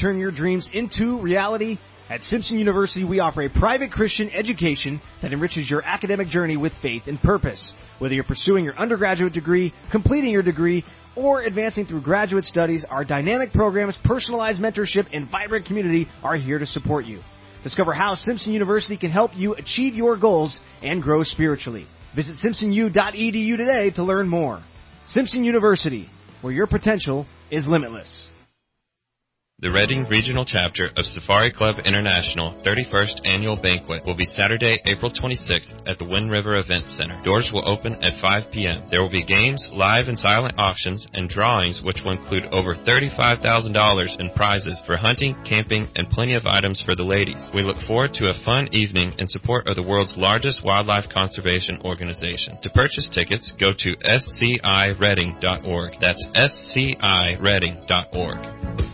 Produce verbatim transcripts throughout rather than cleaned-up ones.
turn your dreams into reality? At Simpson University, we offer a private Christian education that enriches your academic journey with faith and purpose. Whether you're pursuing your undergraduate degree, completing your degree, or advancing through graduate studies, our dynamic programs, personalized mentorship, and vibrant community are here to support you. Discover how Simpson University can help you achieve your goals and grow spiritually. Visit simpson u dot e d u today to learn more. Simpson University, where your potential is limitless. The Reading Regional Chapter of Safari Club International thirty-first Annual Banquet will be Saturday, April twenty-sixth at the Wind River Event Center. Doors will open at five p.m. There will be games, live and silent auctions, and drawings which will include over thirty-five thousand dollars in prizes for hunting, camping, and plenty of items for the ladies. We look forward to a fun evening in support of the world's largest wildlife conservation organization. To purchase tickets, go to s c i reading dot org. That's s c i reading dot org.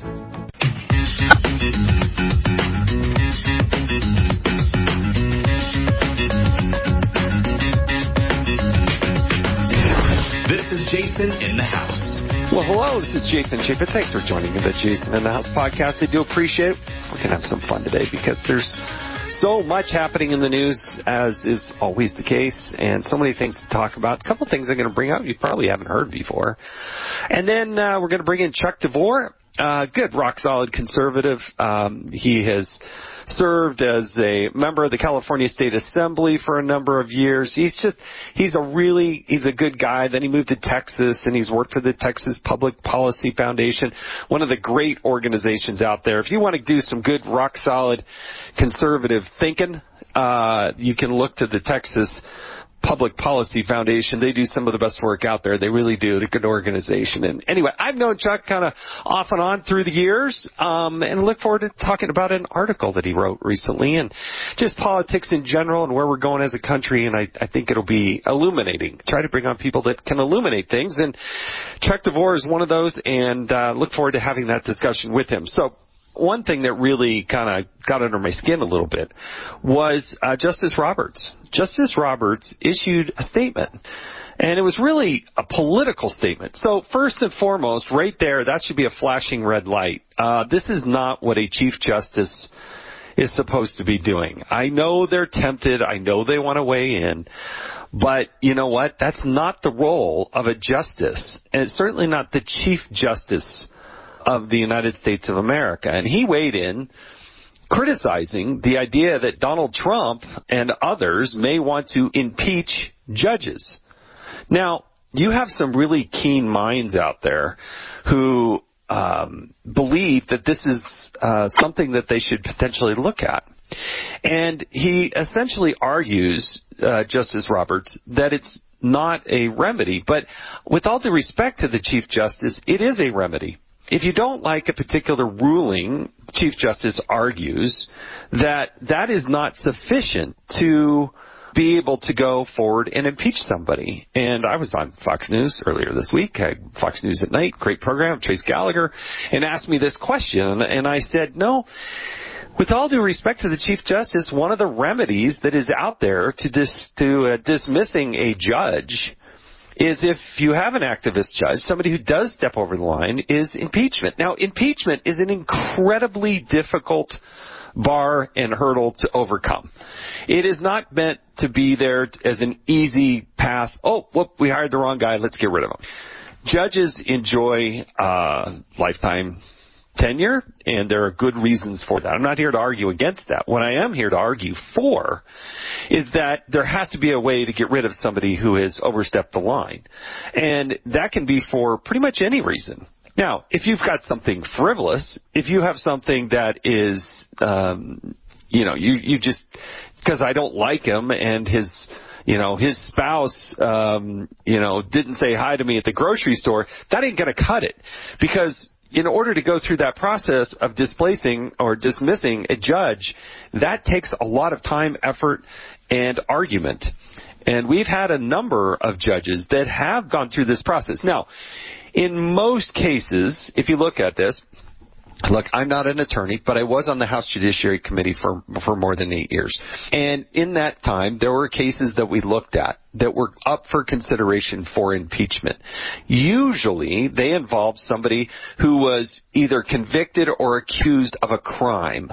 This is Jason in the House. Well, hello, this is Jason Chapin. Thanks for joining me, the Jason in the House podcast. I do appreciate it. We're going to have some fun today because there's so much happening in the news, as is always the case, and so many things to talk about. A couple of things I'm going to bring up you probably haven't heard before. And then uh, we're going to bring in Chuck DeVore. Uh, good, rock-solid conservative. Um, he has served as a member of the California State Assembly for a number of years. He's just, he's a really, he's a good guy. Then he moved to Texas, and he's worked for the Texas Public Policy Foundation, one of the great organizations out there. If you want to do some good, rock-solid conservative thinking, uh, you can look to the Texas Public Policy Foundation. They do some of the best work out there. They really do. They're a good organization. And anyway, I've known Chuck kind of off and on through the years, um, and look forward to talking about an article that he wrote recently and just politics in general and where we're going as a country. And I, I think it'll be illuminating. Try to bring on people that can illuminate things. And Chuck DeVore is one of those, and uh, look forward to having that discussion with him. So one thing that really kind of got under my skin a little bit was uh, Justice Roberts. Justice Roberts issued a statement, and it was really a political statement. So first and foremost, right there, that should be a flashing red light. Uh, this is not what a Chief Justice is supposed to be doing. I know they're tempted. I know they want to weigh in. But you know what? That's not the role of a justice, and it's certainly not the Chief Justice of the United States of America. And he weighed in criticizing the idea that Donald Trump and others may want to impeach judges. Now, you have some really keen minds out there who um, believe that this is uh, something that they should potentially look at. And he essentially argues, uh, Justice Roberts, that it's not a remedy. But with all due respect to the Chief Justice, it is a remedy. If you don't like a particular ruling, Chief Justice argues that that is not sufficient to be able to go forward and impeach somebody. And I was on Fox News earlier this week, Fox News at Night, great program, Trace Gallagher, and asked me this question. And I said, no, with all due respect to the Chief Justice, one of the remedies that is out there to, dis- to uh, dismissing a judge is if you have an activist judge, somebody who does step over the line, is impeachment. Now, impeachment is an incredibly difficult bar and hurdle to overcome. It is not meant to be there as an easy path. Oh, whoop, we hired the wrong guy. Let's get rid of him. Judges enjoy uh, lifetime tenure, and there are good reasons for that. I'm not here to argue against that. What I am here to argue for is that there has to be a way to get rid of somebody who has overstepped the line. And that can be for pretty much any reason. Now, if you've got something frivolous, if you have something that is, um, you know, you, you just, because I don't like him and his, you know, his spouse, um, you know, didn't say hi to me at the grocery store, that ain't going to cut it. Because in order to go through that process of displacing or dismissing a judge, that takes a lot of time, effort, and argument. And we've had a number of judges that have gone through this process. Now, in most cases, if you look at this, Look, I'm not an attorney, but I was on the House Judiciary Committee for for more than eight years. And in that time, there were cases that we looked at that were up for consideration for impeachment. Usually, they involved somebody who was either convicted or accused of a crime.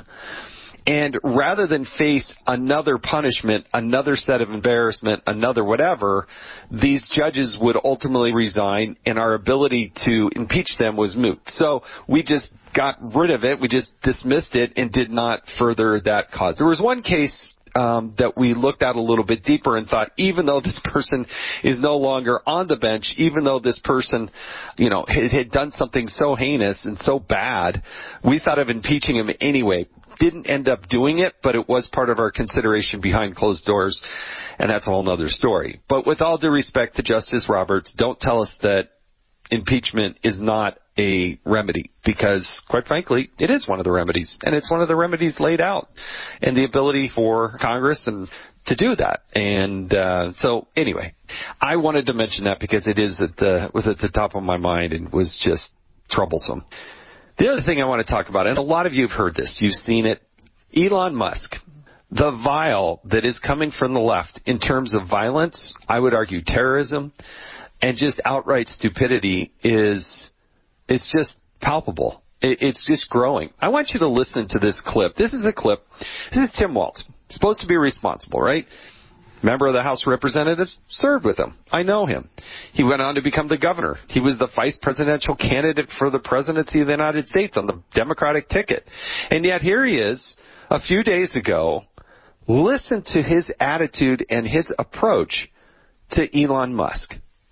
And rather than face another punishment, another set of embarrassment, another whatever, these judges would ultimately resign, and our ability to impeach them was moot. So we just got rid of it. We just dismissed it and did not further that cause. There was one case um, that we looked at a little bit deeper and thought, even though this person is no longer on the bench, even though this person, you know, had, had done something so heinous and so bad, we thought of impeaching him anyway. Didn't end up doing it, but it was part of our consideration behind closed doors, and that's a whole other story. But with all due respect to Justice Roberts, don't tell us that impeachment is not a remedy, because, quite frankly, it is one of the remedies, and it's one of the remedies laid out, and the ability for Congress and to do that. And uh, so, anyway, I wanted to mention that because it is at the was at the top of my mind and was just troublesome. The other thing I want to talk about, and a lot of you have heard this, you've seen it, Elon Musk. The vile that is coming from the left in terms of violence, I would argue terrorism, and just outright stupidity is, it's just palpable. It, it's just growing. I want you to listen to this clip. This is a clip. This is Tim Walz. Supposed to be responsible, right? Member of the House of Representatives, served with him. I know him. He went on to become the governor. He was the vice presidential candidate for the presidency of the United States on the Democratic ticket. And yet here he is, a few days ago. Listen to his attitude and his approach to Elon Musk.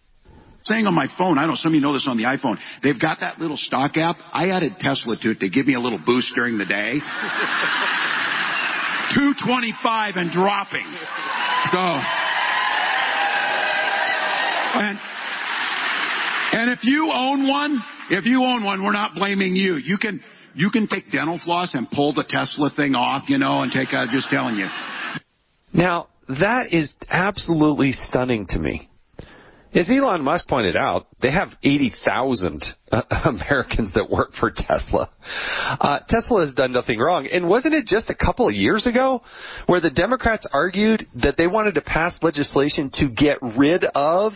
Saying on my phone, I don't know, some of you know this on the iPhone, they've got that little stock app. I added Tesla to it to give me a little boost during the day. two twenty-five and dropping. So, and, and if you own one, if you own one, we're not blaming you. You can, you can take dental floss and pull the Tesla thing off, you know, and take out, just telling you. Now, that is absolutely stunning to me. As Elon Musk pointed out, they have eighty thousand uh, Americans that work for Tesla. Uh, Tesla has done nothing wrong. And wasn't it just a couple of years ago where the Democrats argued that they wanted to pass legislation to get rid of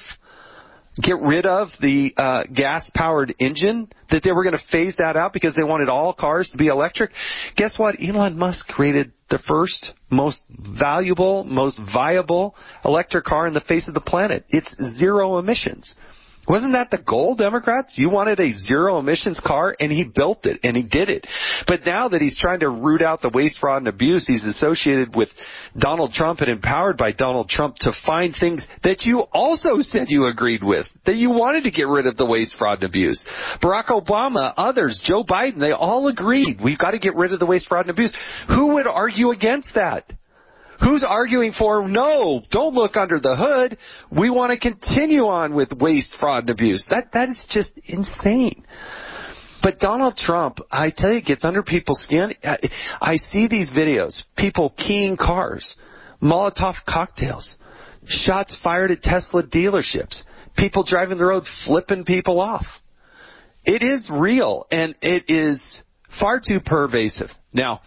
get rid of the uh, gas-powered engine, that they were going to phase that out because they wanted all cars to be electric? Guess what? Elon Musk created the first, most valuable, most viable electric car in the face of the planet. It's zero emissions. Wasn't that the goal, Democrats? You wanted a zero-emissions car, and he built it, and he did it. But now that he's trying to root out the waste, fraud, and abuse, he's associated with Donald Trump and empowered by Donald Trump to find things that you also said you agreed with, that you wanted to get rid of the waste, fraud, and abuse. Barack Obama, others, Joe Biden, they all agreed we've got to get rid of the waste, fraud, and abuse. Who would argue against that? Who's arguing for, no, don't look under the hood. We want to continue on with waste, fraud, and abuse. That That is just insane. But Donald Trump, I tell you, gets under people's skin. I, I see these videos, people keying cars, Molotov cocktails, shots fired at Tesla dealerships, people driving the road flipping people off. It is real, and it is far too pervasive. Now,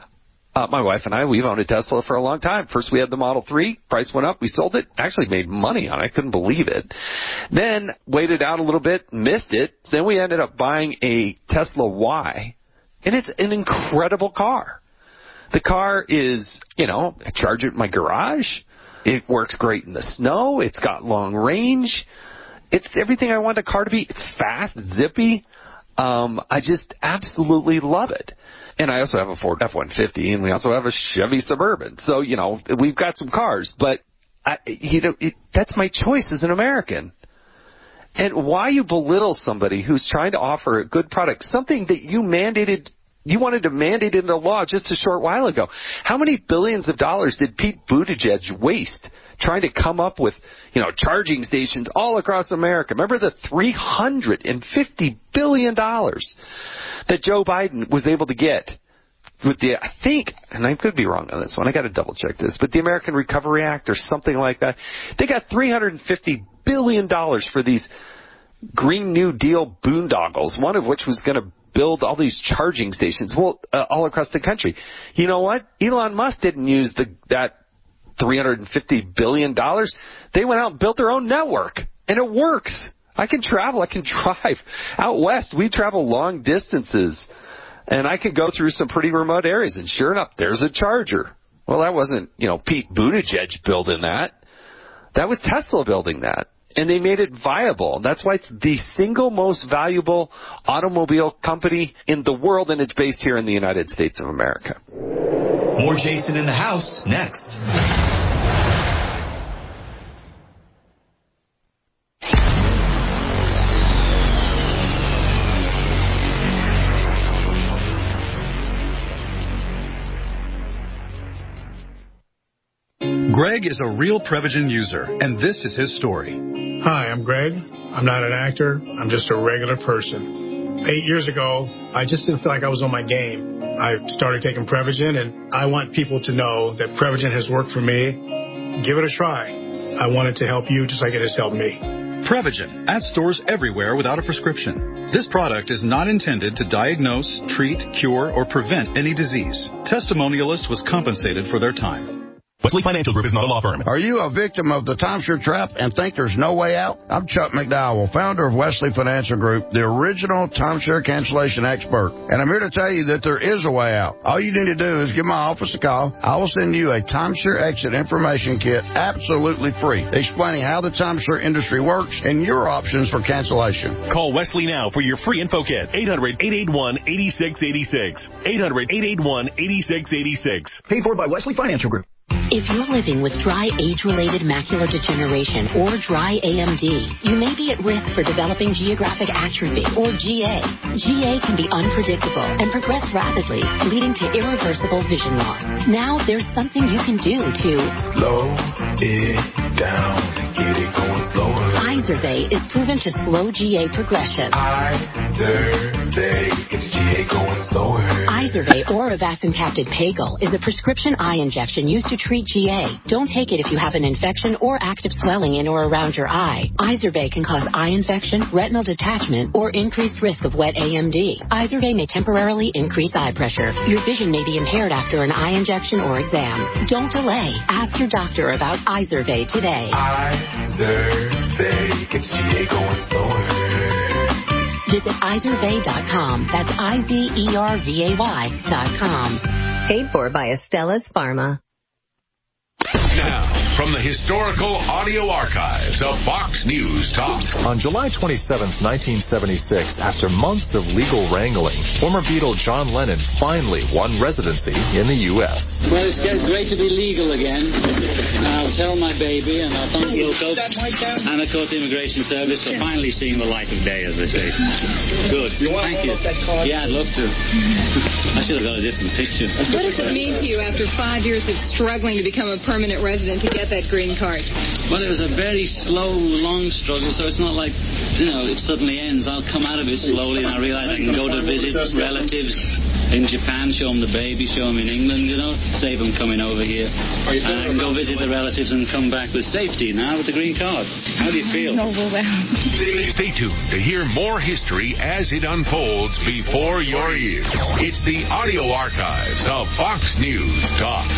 Uh, my wife and I, we've owned a Tesla for a long time. First we had the Model three. Price went up. We sold it. Actually made money on it. I couldn't believe it. Then waited out a little bit, missed it. Then we ended up buying a Tesla Y. And it's an incredible car. The car is, you know, I charge it in my garage. It works great in the snow. It's got long range. It's everything I want a car to be. It's fast, zippy. Um, I just absolutely love it. And I also have a Ford F one fifty, and we also have a Chevy Suburban. So, you know, we've got some cars. But, I, you know, it, that's my choice as an American. And why you belittle somebody who's trying to offer a good product, something that you mandated, you wanted to mandate into law just a short while ago. How many billions of dollars did Pete Buttigieg waste trying to come up with, you know, charging stations all across America? Remember the three hundred fifty billion dollars that Joe Biden was able to get with the, I think, and I could be wrong on this one, I got to double check this, but the American Recovery Act or something like that. They got three hundred fifty billion dollars for these Green New Deal boondoggles, one of which was going to build all these charging stations well, uh, all across the country. You know what? Elon Musk didn't use the that three hundred fifty billion dollars. They went out and built their own network, and it works. I can travel. I can drive. Out west, we travel long distances, and I can go through some pretty remote areas, and sure enough, there's a charger. Well, that wasn't, you know, Pete Buttigieg building that. That was Tesla building that. And they made it viable. That's why it's the single most valuable automobile company in the world, and it's based here in the United States of America. More Jason in the House next. Greg is a real Prevagen user, and this is his story. Hi, I'm Greg. I'm not an actor. I'm just a regular person. Eight years ago, I just didn't feel like I was on my game. I started taking Prevagen, and I want people to know that Prevagen has worked for me. Give it a try. I want it to help you just like it has helped me. Prevagen, at stores everywhere without a prescription. This product is not intended to diagnose, treat, cure, or prevent any disease. Testimonialists was compensated for their time. Wesley Financial Group is not a law firm. Are you a victim of the timeshare trap and think there's no way out? I'm Chuck McDowell, founder of Wesley Financial Group, the original timeshare cancellation expert. And I'm here to tell you that there is a way out. All you need to do is give my office a call. I will send you a timeshare exit information kit absolutely free, explaining how the timeshare industry works and your options for cancellation. Call Wesley now for your free info kit. eight hundred, eight eight one, eight six eight six. eight hundred, eight eight one, eight six eight six. Paid for by Wesley Financial Group. If you're living with dry age-related macular degeneration or dry A M D, you may be at risk for developing geographic atrophy or G A. G A can be unpredictable and progress rapidly, leading to irreversible vision loss. Now there's something you can do to slow it down, get it going slower. Izervay is proven to slow G A progression. Izervay gets G A going slower. Izervay or avacincaptad pegol is a prescription eye injection used to treat G A. Don't take it if you have an infection or active swelling in or around your eye. Izervay can cause eye infection, retinal detachment, or increased risk of wet A M D. Izervay may temporarily increase eye pressure. Your vision may be impaired after an eye injection or exam. Don't delay. Ask your doctor about Izervay today. Izervay gets G A going slower. Visit Izervay dot com. That's I Z E R V A Y dot com. Paid for by Astellas Pharma. Now, from the historical audio archives of Fox News Talk. On July twenty-seventh, nineteen seventy-six, after months of legal wrangling, former Beatle John Lennon finally won residency in the U S Well, it's great to be legal again. I'll tell my baby, and I'll thank Wilco and, of course, the Immigration Service for finally seeing the light of day, as they say. Good. Thank you. Yeah, I'd love to. I should have got a different picture. What does it mean to you after five years of struggling to become a permanent resident to get that green card? Well, it was a very slow, long struggle, so it's not like, you know, it suddenly ends. I'll come out of it slowly, and I realize I can go to visit relatives in Japan, show them the baby, show them in England, you know, save them coming over here. And I can go visit the relatives and come back with safety now with the green card. How do you feel? Overwhelmed. Stay tuned to hear more history as it unfolds before your ears. It's the audio archives of Fox News Talk.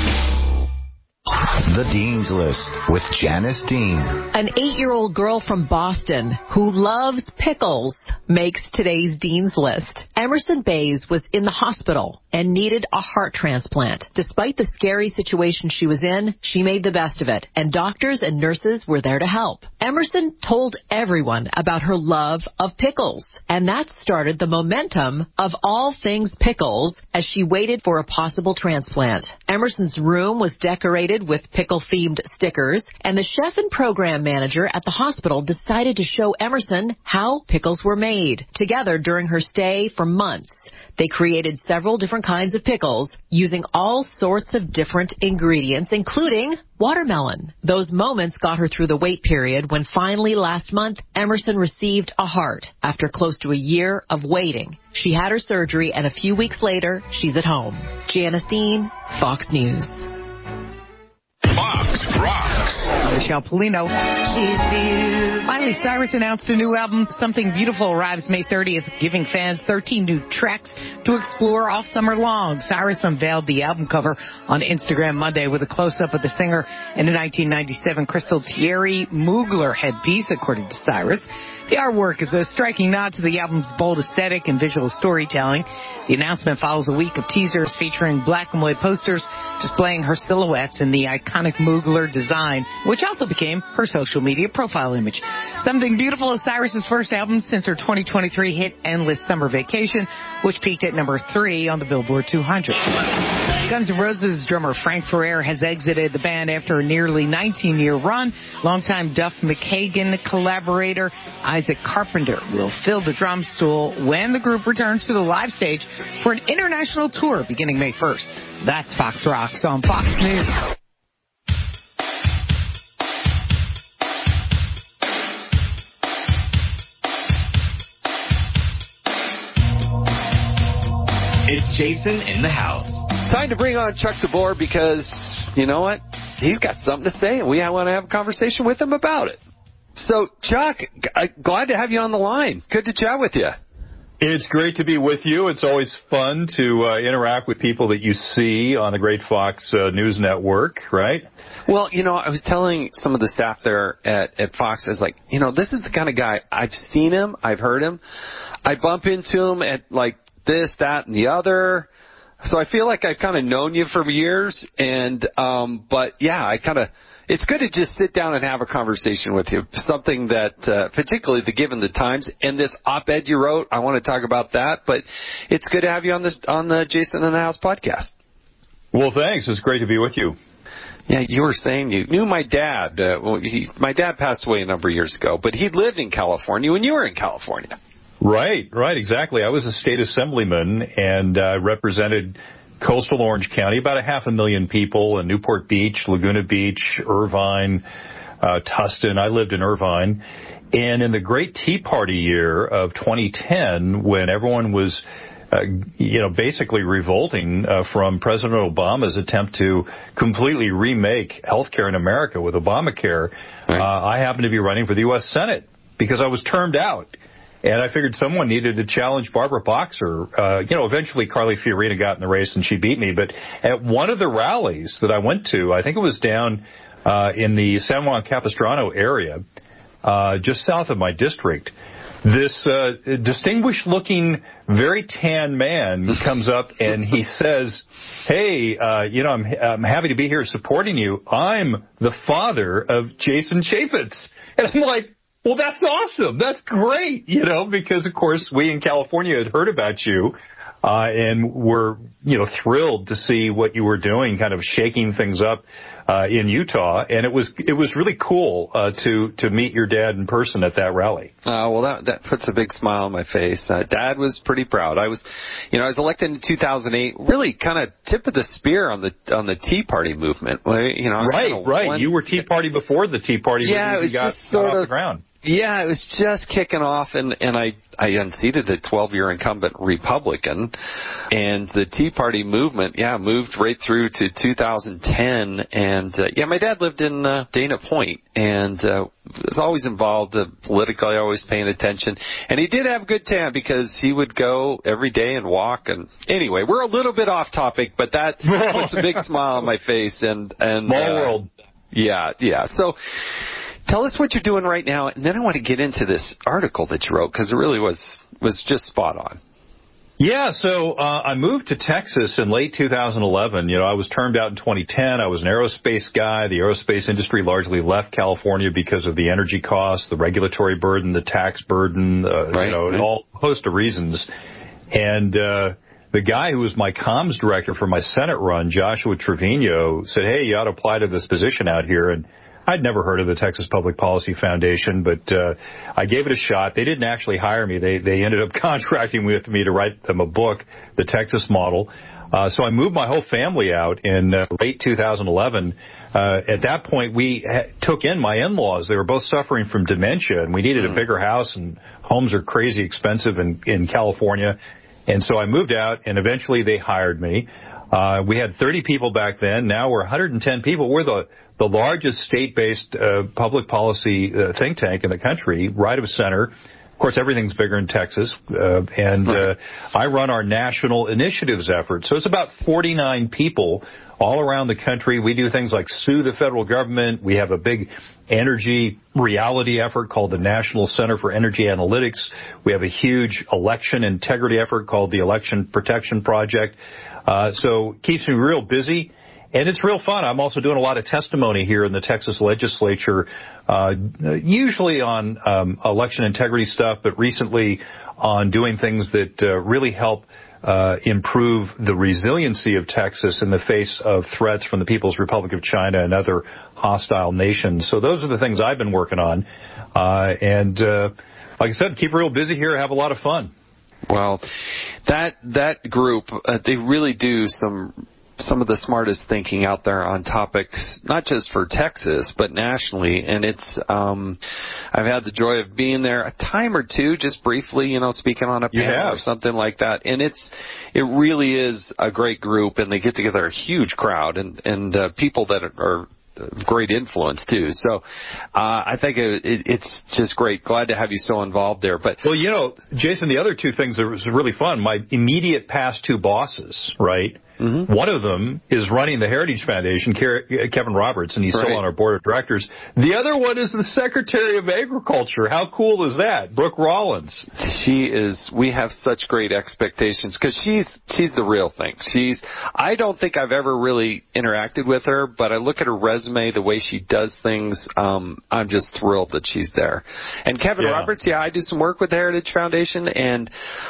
The Dean's List with Janice Dean. An eight-year-old girl from Boston who loves pickles makes today's Dean's List. Emerson Bays was in the hospital and needed a heart transplant. Despite the scary situation she was in, she made the best of it, and doctors and nurses were there to help. Emerson told everyone about her love of pickles, and that started the momentum of all things pickles as she waited for a possible transplant. Emerson's room was decorated with pickle-themed stickers, and the chef and program manager at the hospital decided to show Emerson how pickles were made. Together during her stay for months, they created several different kinds of pickles using all sorts of different ingredients, including watermelon. Those moments got her through the wait period when finally last month, Emerson received a heart. After close to a year of waiting, she had her surgery, and a few weeks later, she's at home. Janice Dean, Fox News. Fox rocks. Michelle Polino. She's the... Miley Cyrus announced a new album, Something Beautiful, arrives May thirtieth, giving fans thirteen new tracks to explore all summer long. Cyrus unveiled the album cover on Instagram Monday with a close-up of the singer in a nineteen ninety-seven Crystal Thierry Mugler headpiece, according to Cyrus. The artwork is a striking nod to the album's bold aesthetic and visual storytelling. The announcement follows a week of teasers featuring black and white posters displaying her silhouettes in the iconic Mugler design, which also became her social media profile image. Something Beautiful is Cyrus's first album since her twenty twenty-three hit Endless Summer Vacation, which peaked at number three on the Billboard two hundred. Guns N' Roses drummer Frank Ferrer has exited the band after a nearly nineteen-year run. Longtime Duff McKagan collaborator Isaac Carpenter will fill the drum stool when the group returns to the live stage for an international tour beginning May first. That's Fox Rocks on Fox News. It's Jason in the house. Time to bring on Chuck DeBoer because, you know what? He's got something to say, and we want to have a conversation with him about it. So, Chuck, glad to have you on the line. Good to chat with you. It's great to be with you. It's always fun to uh, interact with people that you see on the Great Fox uh, News Network, right? Well, you know, I was telling some of the staff there at, at Fox, I was like, you know, this is the kind of guy, I've seen him, I've heard him. I bump into him at, like, this, that, and the other. So I feel like I've kind of known you for years, and um, but yeah, I kind of it's good to just sit down and have a conversation with you. Something that, uh, particularly the Given the Times and this op-ed you wrote, I want to talk about that. But it's good to have you on this on the Jason in the House podcast. Well, thanks. It's great to be with you. Yeah, you were saying you knew my dad. Uh, well, he, my dad passed away a number of years ago, but he lived in California when you were in California. Right, right, exactly. I was a state assemblyman and uh, represented coastal Orange County, about a half a million people in Newport Beach, Laguna Beach, Irvine, uh, Tustin. I lived in Irvine. And in the great Tea Party year of twenty ten, when everyone was, uh, you know, basically revolting uh, from President Obama's attempt to completely remake healthcare in America with Obamacare, right. uh, I happened to be running for the U S Senate because I was termed out. And I figured someone needed to challenge Barbara Boxer. Uh, you know, eventually Carly Fiorina got in the race and she beat me. But at one of the rallies that I went to, I think it was down uh, in the San Juan Capistrano area, uh, just south of my district, this uh, distinguished-looking, very tan man comes up and he says, hey, uh, you know, I'm, I'm happy to be here supporting you. I'm the father of Jason Chaffetz. And I'm like, well, that's awesome. That's great, you know, because, of course, we in California had heard about you uh, and were, you know, thrilled to see what you were doing, kind of shaking things up uh, in Utah. And it was it was really cool uh, to to meet your dad in person at that rally. Uh, well, that that puts a big smile on my face. Uh, Dad was pretty proud. I was, you know, I was elected in two thousand eight, really kind of tip of the spear on the on the Tea Party movement. You know, right, right. One, you were Tea Party before the Tea Party yeah, movement it was got, just sort got of, off the ground. Yeah, it was just kicking off, and, and I, I unseated a twelve-year incumbent Republican, and the Tea Party movement, yeah, moved right through to two thousand ten, and, uh, yeah, my dad lived in uh, Dana Point, and uh, was always involved uh, politically, always paying attention, and he did have a good tan because he would go every day and walk, and anyway, we're a little bit off topic, but that puts a big smile on my face, and, and small uh, world. Yeah, yeah, so... Tell us what you're doing right now, and then I want to get into this article that you wrote, because it really was was just spot on. Yeah, so uh, I moved to Texas in late two thousand eleven. You know, I was termed out in twenty ten. I was an aerospace guy. The aerospace industry largely left California because of the energy costs, the regulatory burden, the tax burden, uh, right, you know, right. all a host of reasons. And uh, the guy who was my comms director for my Senate run, Joshua Trevino, said, hey, you ought to apply to this position out here. And I'd never heard of the Texas Public Policy Foundation, but uh, I gave it a shot. They didn't actually hire me. They they ended up contracting with me to write them a book, The Texas Model. Uh, so I moved my whole family out in uh, late two thousand eleven. Uh, at that point, we ha- took in my in-laws. They were both suffering from dementia, and we needed mm. a bigger house, and homes are crazy expensive in, in California. And so I moved out, and eventually they hired me. Uh, we had thirty people back then. Now we're one hundred ten people. We're the, the largest state-based uh, public policy uh, think tank in the country, right of center. Of course, everything's bigger in Texas. Uh, and uh, I run our national initiatives effort. So it's about forty-nine people all around the country. We do things like sue the federal government. We have a big energy reality effort called the National Center for Energy Analytics. We have a huge election integrity effort called the Election Protection Project. Uh, so it keeps me real busy, and it's real fun. I'm also doing a lot of testimony here in the Texas legislature, uh, usually on um, election integrity stuff, but recently on doing things that uh, really help Uh, improve the resiliency of Texas in the face of threats from the People's Republic of China and other hostile nations. So those are the things I've been working on. Uh, and uh, like I said, keep real busy here, have a lot of fun. Well, that that group, uh, they really do some some of the smartest thinking out there on topics, not just for Texas, but nationally. And it's, um, I've had the joy of being there a time or two, just briefly, you know, speaking on a panel or something like that. And it's, it really is a great group, and they get together a huge crowd and, and, uh, people that are, great influence too. So, uh, I think it, it, it's just great. Glad to have you so involved there. But, well, you know, Jason, the other two things that was really fun, my immediate past two bosses, right? Mm-hmm. One of them is running the Heritage Foundation, Kevin Roberts, and he's right. still on our board of directors. The other one is the Secretary of Agriculture. How cool is that? Brooke Rollins. She is, we have such great expectations because she's, she's the real thing. She's, I don't think I've ever really interacted with her, but I look at her resume, the way she does things, um, I'm just thrilled that she's there. And Kevin yeah. Roberts, yeah, I do some work with the Heritage Foundation, and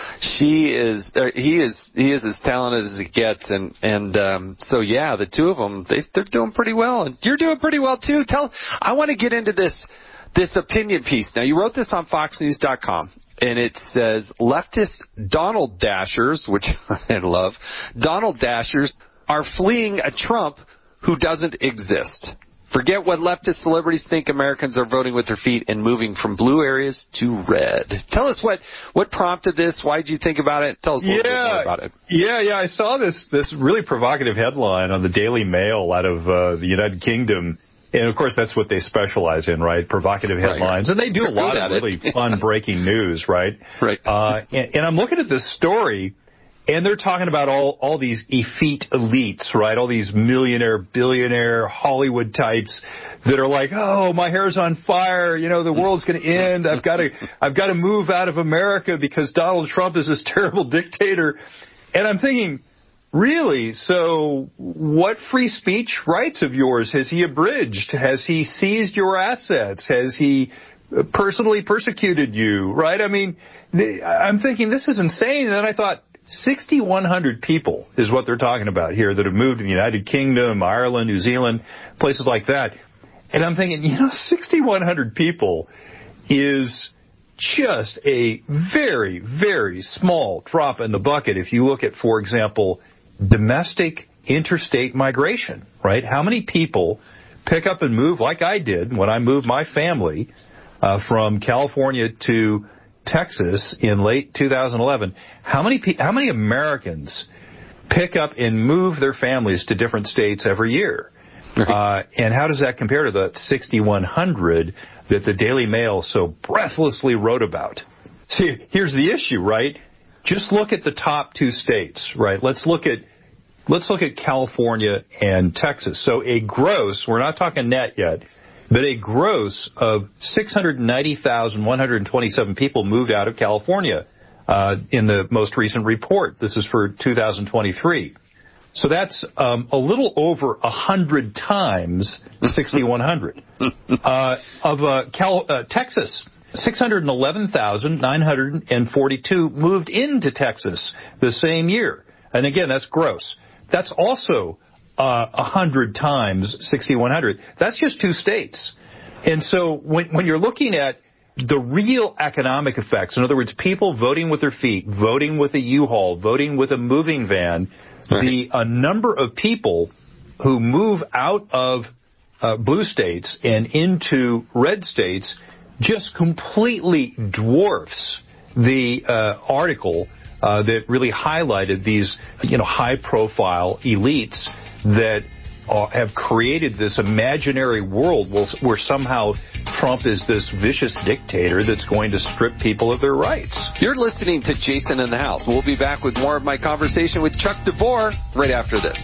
she is, uh, he is, he is as talented as it gets. And, and, um, so yeah, the two of them, they, they're doing pretty well, and you're doing pretty well too. Tell, I want to get into this, this opinion piece. Now, you wrote this on fox news dot com, and it says leftist Donald Dashers, which I love, Donald Dashers are fleeing a Trump who doesn't exist. Forget what leftist celebrities think. Americans are voting with their feet and moving from blue areas to red. Tell us what, what prompted this. Why did you think about it? Tell us a little yeah, bit more about it. Yeah, yeah. I saw this this really provocative headline on the Daily Mail out of uh, the United Kingdom. And, of course, that's what they specialize in, right? Provocative headlines. Right. And they do a lot of really fun breaking news, right? Right. Uh, and, and I'm looking at this story, and they're talking about all, all these effete elites, right? All these millionaire, billionaire, Hollywood types that are like, oh, my hair's on fire. You know, the world's going to end. I've got to, I've got to move out of America because Donald Trump is this terrible dictator. And I'm thinking, really? So what free speech rights of yours has he abridged? Has he seized your assets? Has he personally persecuted you, right? I mean, I'm thinking this is insane. And then I thought, six thousand one hundred people is what they're talking about here that have moved to the United Kingdom, Ireland, New Zealand, places like that. And I'm thinking, you know, six thousand one hundred people is just a very, very small drop in the bucket if you look at, for example, domestic interstate migration, right? How many people pick up and move like I did when I moved my family uh, from California to Texas in late two thousand eleven? How many pe- how many Americans pick up and move their families to different states every year? Uh, and how does that compare to the six thousand one hundred that the Daily Mail so breathlessly wrote about? See, here's the issue, right? Just look at the top two states, right? Let's look at let's look at California and Texas. So a gross, we're not talking net yet, but a gross of six hundred ninety thousand one hundred twenty-seven people moved out of California uh, in the most recent report. This is for two thousand twenty-three. So that's um, a little over one hundred times the six thousand one hundred. uh, of uh, Cal- uh, Texas, six hundred eleven thousand nine hundred forty-two moved into Texas the same year. And again, that's gross. That's also Uh, a hundred times six thousand one hundred. That's just two states. And so when, when you're looking at the real economic effects, in other words, people voting with their feet, voting with a U-Haul, voting with a moving van, right. the a number of people who move out of uh, blue states and into red states just completely dwarfs the uh, article uh, that really highlighted these, you know, high-profile elites that uh, have created this imaginary world where somehow Trump is this vicious dictator that's going to strip people of their rights. You're listening to Jason in the House. We'll be back with more of my conversation with Chuck DeVore right after this.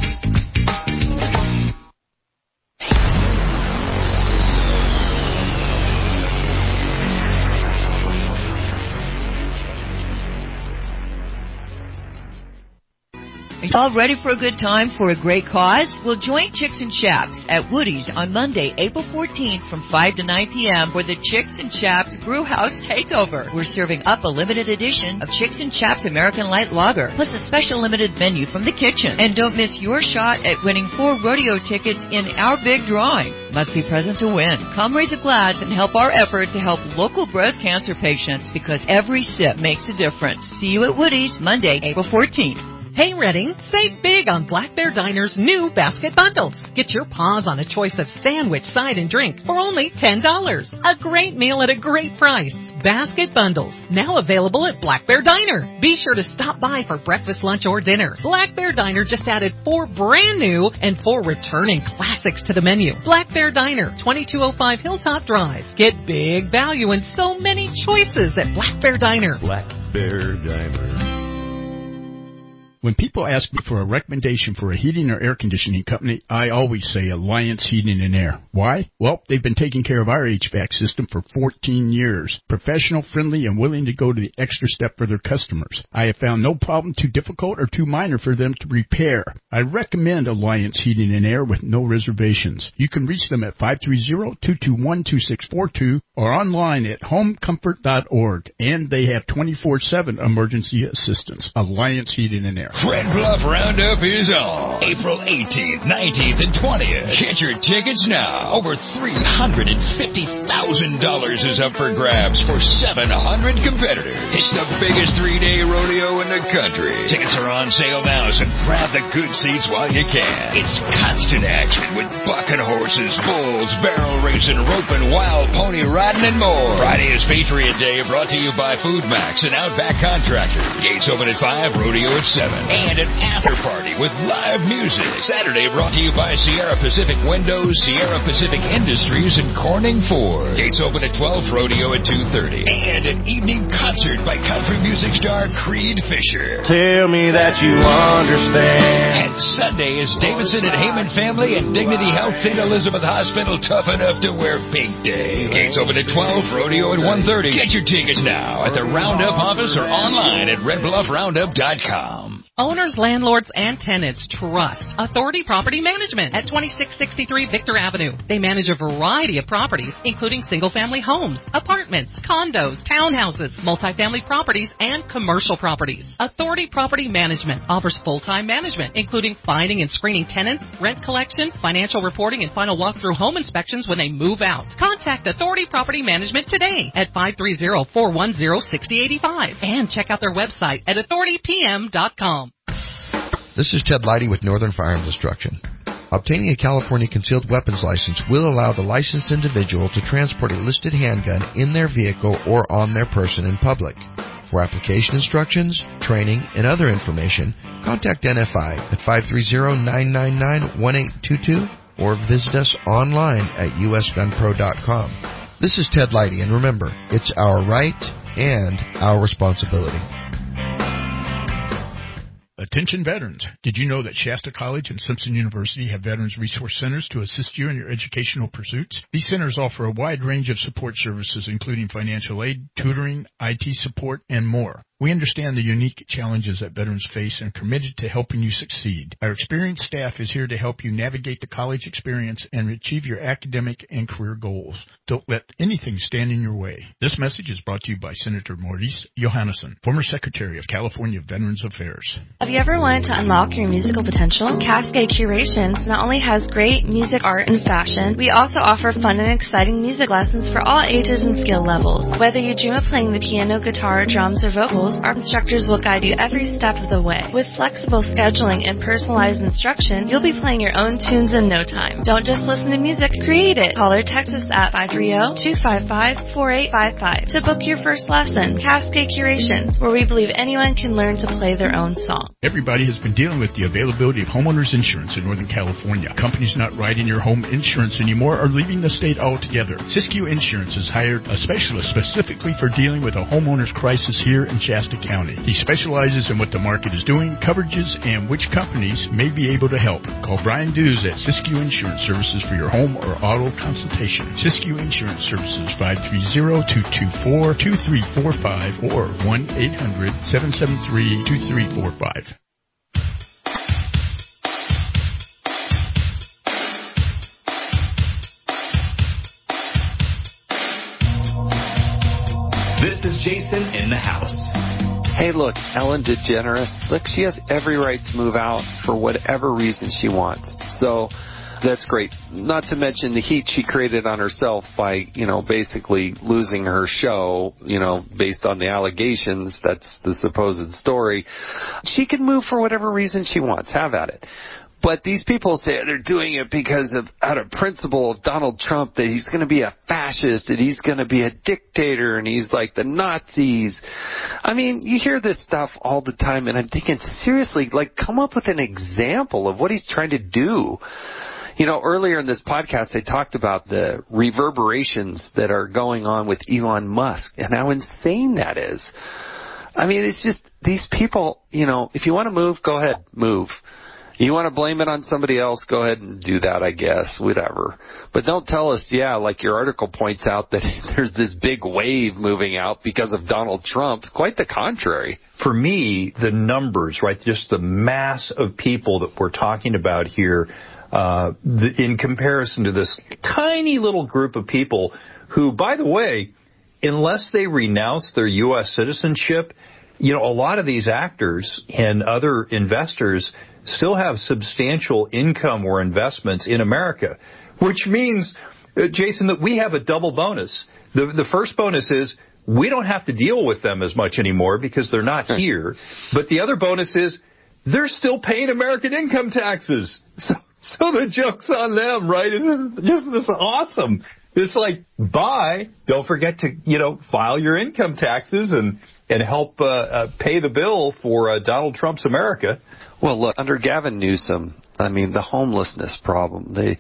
All ready for a good time for a great cause? Well, join Chicks and Chaps at Woody's on Monday, April fourteenth from five to nine p.m. for the Chicks and Chaps Brewhouse Takeover. We're serving up a limited edition of Chicks and Chaps American Light Lager, plus a special limited menu from the kitchen. And don't miss your shot at winning four rodeo tickets in our big drawing. Must be present to win. Come raise a glass and help our effort to help local breast cancer patients, because every sip makes a difference. See you at Woody's Monday, April fourteenth. Hey Redding, save big on Black Bear Diner's new basket bundles. Get your paws on a choice of sandwich, side, and drink for only ten dollars. A great meal at a great price. Basket bundles, now available at Black Bear Diner. Be sure to stop by for breakfast, lunch, or dinner. Black Bear Diner just added four brand new and four returning classics to the menu. Black Bear Diner, twenty-two oh five Hilltop Drive. Get big value and so many choices at Black Bear Diner. Black Bear Diner. When people ask me for a recommendation for a heating or air conditioning company, I always say Alliance Heating and Air. Why? Well, they've been taking care of our H V A C system for fourteen years. Professional, friendly, and willing to go to the extra step for their customers. I have found no problem too difficult or too minor for them to repair. I recommend Alliance Heating and Air with no reservations. You can reach them at five three zero, two two one, two six four two or online at home comfort dot org. And they have twenty-four seven emergency assistance. Alliance Heating and Air. Red Bluff Roundup is on April eighteenth, nineteenth, and twentieth. Get your tickets now. Over three hundred fifty thousand dollars is up for grabs for seven hundred competitors. It's the biggest three-day rodeo in the country. Tickets are on sale now, so grab the good seats while you can. It's constant action with bucking horses, bulls, barrel racing, roping, wild pony riding, and more. Friday is Patriot Day, brought to you by Food Max and Outback Contractors. Gates open at five, rodeo at seven. And an after party with live music. Saturday brought to you by Sierra Pacific Windows, Sierra Pacific Industries, and Corning Ford. Gates open at twelve, rodeo at two thirty. And an evening concert by country music star Creed Fisher. Tell me that you understand. And Sunday is Davidson and Heyman Family and Dignity Health Saint Elizabeth Hospital tough enough to wear pink day. Gates open at twelve, rodeo at one thirty. Get your tickets now at the Roundup office or online at red bluff roundup dot com. Owners, landlords, and tenants trust Authority Property Management at twenty-six sixty-three Victor Avenue. They manage a variety of properties, including single-family homes, apartments, condos, townhouses, multifamily properties, and commercial properties. Authority Property Management offers full-time management, including finding and screening tenants, rent collection, financial reporting, and final walkthrough home inspections when they move out. Contact Authority Property Management today at five three zero, four one zero, six zero eight five and check out their website at authority p m dot com. This is Ted Leidy with Northern Firearms Instruction. Obtaining a California concealed weapons license will allow the licensed individual to transport a listed handgun in their vehicle or on their person in public. For application instructions, training, and other information, contact N F I at five three zero, nine nine nine, one eight two two or visit us online at u s gun pro dot com. This is Ted Leidy, and remember, it's our right and our responsibility. Attention veterans. Did you know that Shasta College and Simpson University have Veterans Resource Centers to assist you in your educational pursuits? These centers offer a wide range of support services, including financial aid, tutoring, I T support, and more. We understand the unique challenges that veterans face and are committed to helping you succeed. Our experienced staff is here to help you navigate the college experience and achieve your academic and career goals. Don't let anything stand in your way. This message is brought to you by Senator Maurice Johannesson, former Secretary of California Veterans Affairs. Have you ever wanted to unlock your musical potential? Cascade Curations not only has great music, art, and fashion, we also offer fun and exciting music lessons for all ages and skill levels. Whether you dream of playing the piano, guitar, drums, or vocals, goals, our instructors will guide you every step of the way. With flexible scheduling and personalized instruction, you'll be playing your own tunes in no time. Don't just listen to music, create it. Call or text us at five three zero, two five five, four eight five five to book your first lesson. Cascade Curations, where we believe anyone can learn to play their own song. Everybody has been dealing with the availability of homeowners insurance in Northern California. Companies not writing your home insurance anymore are leaving the state altogether. Siskiyou Insurance has hired a specialist specifically for dealing with a homeowner's crisis here in Shasta County. He specializes in what the market is doing, coverages, and which companies may be able to help. Call Brian Dews at Siskiyou Insurance Services for your home or auto consultation. Siskiyou Insurance Services, five three zero, two two four, two three four five or one eight hundred, seven seven three, two three four five. This is Jason in the house. Hey, look, Ellen DeGeneres, look, she has every right to move out for whatever reason she wants. So that's great. Not to mention the heat she created on herself by, you know, basically losing her show, you know, based on the allegations. That's the supposed story. She can move for whatever reason she wants. Have at it. But these people say they're doing it because of out of principle of Donald Trump, that he's going to be a fascist, that he's going to be a dictator, and he's like the Nazis. I mean, you hear this stuff all the time, and I'm thinking, seriously, like, come up with an example of what he's trying to do. You know, earlier in this podcast, I talked about the reverberations that are going on with Elon Musk and how insane that is. I mean, it's just these people, you know, if you want to move, go ahead, move. You want to blame it on somebody else, go ahead and do that, I guess, whatever. But don't tell us, yeah, like your article points out, that there's this big wave moving out because of Donald Trump. Quite the contrary. For me, the numbers, right, just the mass of people that we're talking about here, uh, the, in comparison to this tiny little group of people who, by the way, unless they renounce their U S citizenship, you know, a lot of these actors and other investors still have substantial income or investments in America, which means, uh, Jason, that we have a double bonus. The, the first bonus is we don't have to deal with them as much anymore because they're not here. But the other bonus is they're still paying American income taxes. So, so the joke's on them, right? It's just this awesome. It's like, bye. Don't forget to, you know, file your income taxes and and help uh, uh, pay the bill for uh, Donald Trump's America. Well, look, under Gavin Newsom, I mean, the homelessness problem, the,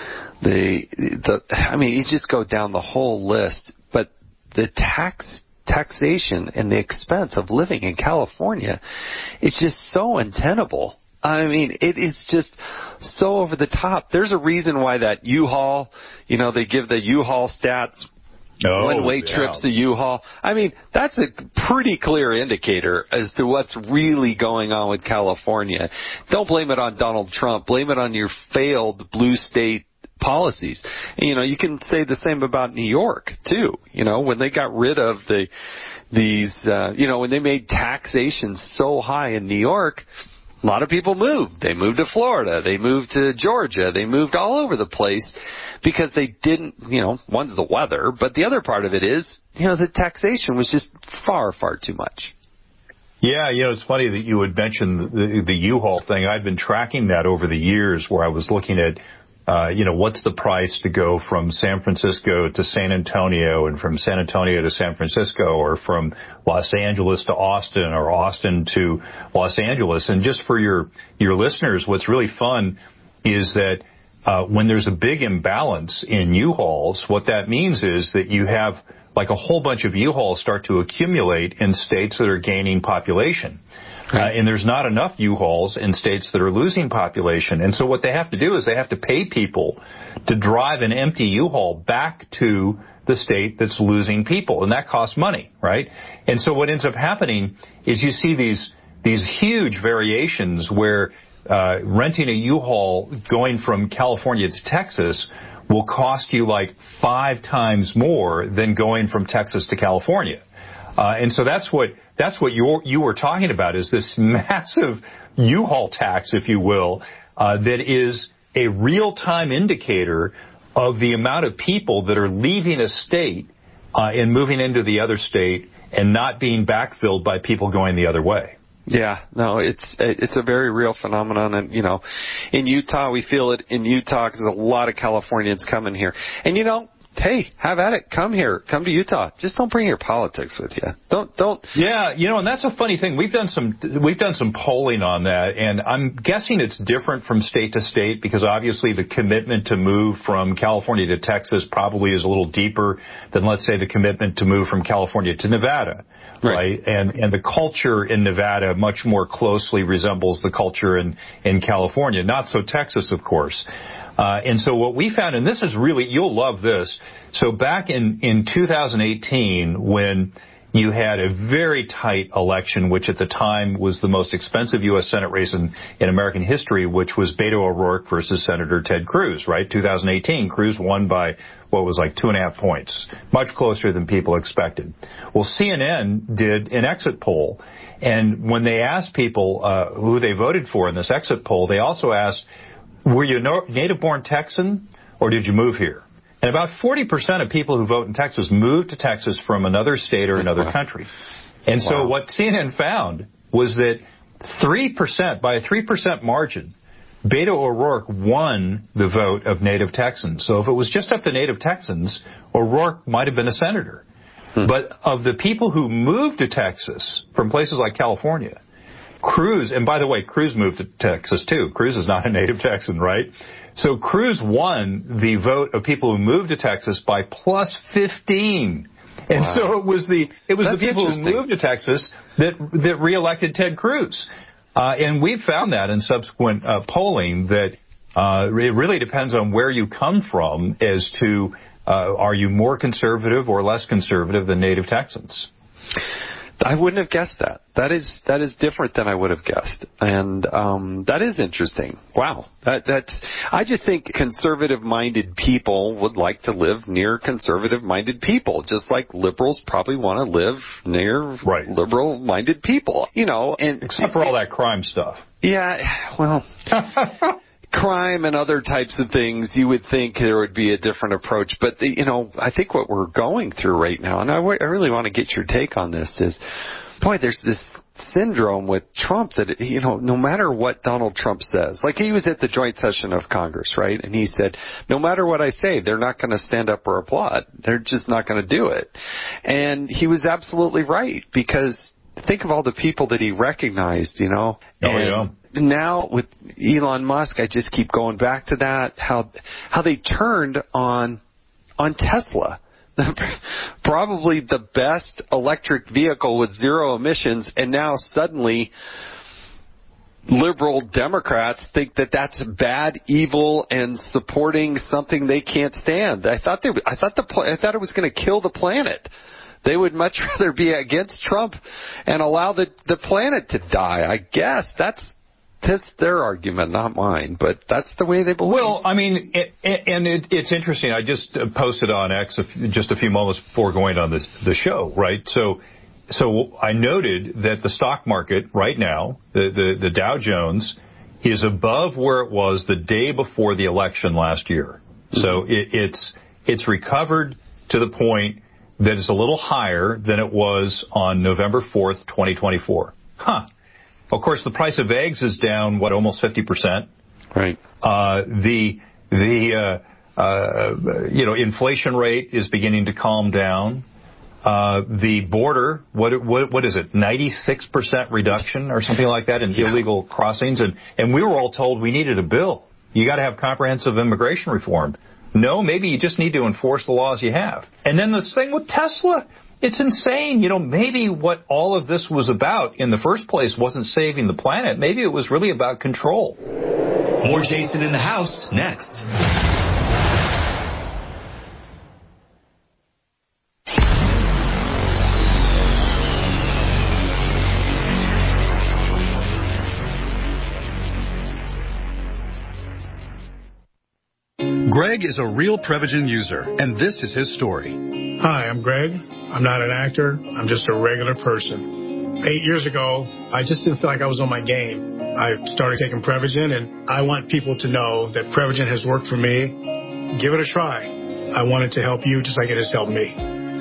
the, the, I mean, you just go down the whole list, but the tax, taxation and the expense of living in California is just so untenable. I mean, it is just so over the top. There's a reason why that U-Haul, you know, they give the U-Haul stats. Oh, One-way yeah. trips to U-Haul. I mean, that's a pretty clear indicator as to what's really going on with California. Don't blame it on Donald Trump. Blame it on your failed blue state policies. And, you know, you can say the same about New York, too. You know, when they got rid of the these, uh, you know, when they made taxation so high in New York, a lot of people moved. They moved to Florida. They moved to Georgia. They moved all over the place because they didn't, you know, one's the weather, but the other part of it is, you know, the taxation was just far, far too much. Yeah, you know, it's funny that you would mention the, the U-Haul thing. I've been tracking that over the years where I was looking at, uh, you know, what's the price to go from San Francisco to San Antonio and from San Antonio to San Francisco or from Los Angeles to Austin or Austin to Los Angeles. And just for your, your listeners, what's really fun is that uh, when there's a big imbalance in U-Hauls, what that means is that you have like a whole bunch of U-Hauls start to accumulate in states that are gaining population. Uh, and there's not enough U-Hauls in states that are losing population. And so what they have to do is they have to pay people to drive an empty U-Haul back to the state that's losing people. And that costs money, right? And so what ends up happening is you see these these huge variations where uh, renting a U-Haul going from California to Texas will cost you like five times more than going from Texas to California. Uh, and so that's what that's what you you were talking about, is this massive U-Haul tax, if you will, uh, that is a real-time indicator of the amount of people that are leaving a state uh, and moving into the other state and not being backfilled by people going the other way. Yeah, no, it's it's a very real phenomenon, and you know, in Utah we feel it in Utah because there's a lot of Californians coming here, and you know, hey, have at it, come here, come to Utah. Just don't bring your politics with you. Don't don't. Yeah, you know, and that's a funny thing. We've done some we've done some polling on that, and I'm guessing it's different from state to state because obviously the commitment to move from California to Texas probably is a little deeper than, let's say, the commitment to move from California to Nevada. Right. right, and and the culture in Nevada much more closely resembles the culture in in California. Not so Texas, of course. Uh, and so what we found, and this is really, you'll love this. So back in in two thousand eighteen, when you had a very tight election, which at the time was the most expensive U S Senate race in, in American history, which was Beto O'Rourke versus Senator Ted Cruz, right? two thousand eighteen, Cruz won by what was like two and a half points, much closer than people expected. Well, C N N did an exit poll, and when they asked people uh, who they voted for in this exit poll, they also asked, were you a native-born Texan or did you move here? And about forty percent of people who vote in Texas moved to Texas from another state or another country. And wow. so what C N N found was that three percent, by a three percent margin, Beto O'Rourke won the vote of native Texans. So if it was just up to native Texans, O'Rourke might have been a senator. Hmm. But of the people who moved to Texas from places like California, Cruz, and by the way, Cruz moved to Texas too. Cruz is not a native Texan, right? So Cruz won the vote of people who moved to Texas by plus fifteen. And wow. so it was the it was That's the people who moved to Texas that that reelected Ted Cruz. Uh, and we've found that in subsequent uh, polling that uh, it really depends on where you come from as to uh, are you more conservative or less conservative than native Texans. I wouldn't have guessed that. That is that is different than I would have guessed, and um, that is interesting. Wow, that that's. I just think conservative-minded people would like to live near conservative-minded people, just like liberals probably want to live near right. liberal-minded people. You know, and except for all that crime stuff. Yeah, well. Crime and other types of things, you would think there would be a different approach. But, the, you know, I think what we're going through right now, and I, w- I really want to get your take on this, is, boy, there's this syndrome with Trump that, you know, no matter what Donald Trump says, like he was at the joint session of Congress, right? And he said, no matter what I say, they're not going to stand up or applaud. They're just not going to do it. And he was absolutely right, because think of all the people that he recognized, you know. Oh, and, yeah. Now with Elon Musk, I just keep going back to that, how how they turned on on Tesla. Probably the best electric vehicle with zero emissions, and now suddenly liberal Democrats think that that's bad, evil, and supporting something they can't stand. I thought they I thought the I thought it was going to kill the planet. They would much rather be against Trump and allow the the planet to die. I guess that's That's their argument, not mine, but that's the way they believe. Well, I mean, it, it, and it, it's interesting. I just posted on X a few, just a few moments before going on this the show, right? So, so I noted that the stock market right now, the, the, the Dow Jones, is above where it was the day before the election last year. Mm-hmm. So it, it's it's recovered to the point that it's a little higher than it was on November fourth, twenty twenty-four. Huh. Of course, the price of eggs is down, what, almost fifty percent? Right. Uh, the, the uh, uh, you know, inflation rate is beginning to calm down. Uh, the border, what, what, what is it, ninety-six percent reduction or something like that in yeah. illegal crossings? And, and we were all told we needed a bill. You got to have comprehensive immigration reform. No, maybe you just need to enforce the laws you have. And then this thing with Tesla. It's insane. You know, maybe what all of this was about in the first place wasn't saving the planet. Maybe it was really about control. More Jason in the House next. Greg is a real Prevagen user, and this is his story. Hi, I'm Greg. I'm not an actor. I'm just a regular person. Eight years ago, I just didn't feel like I was on my game. I started taking Prevagen, and I want people to know that Prevagen has worked for me. Give it a try. I want it to help you just like it has helped me.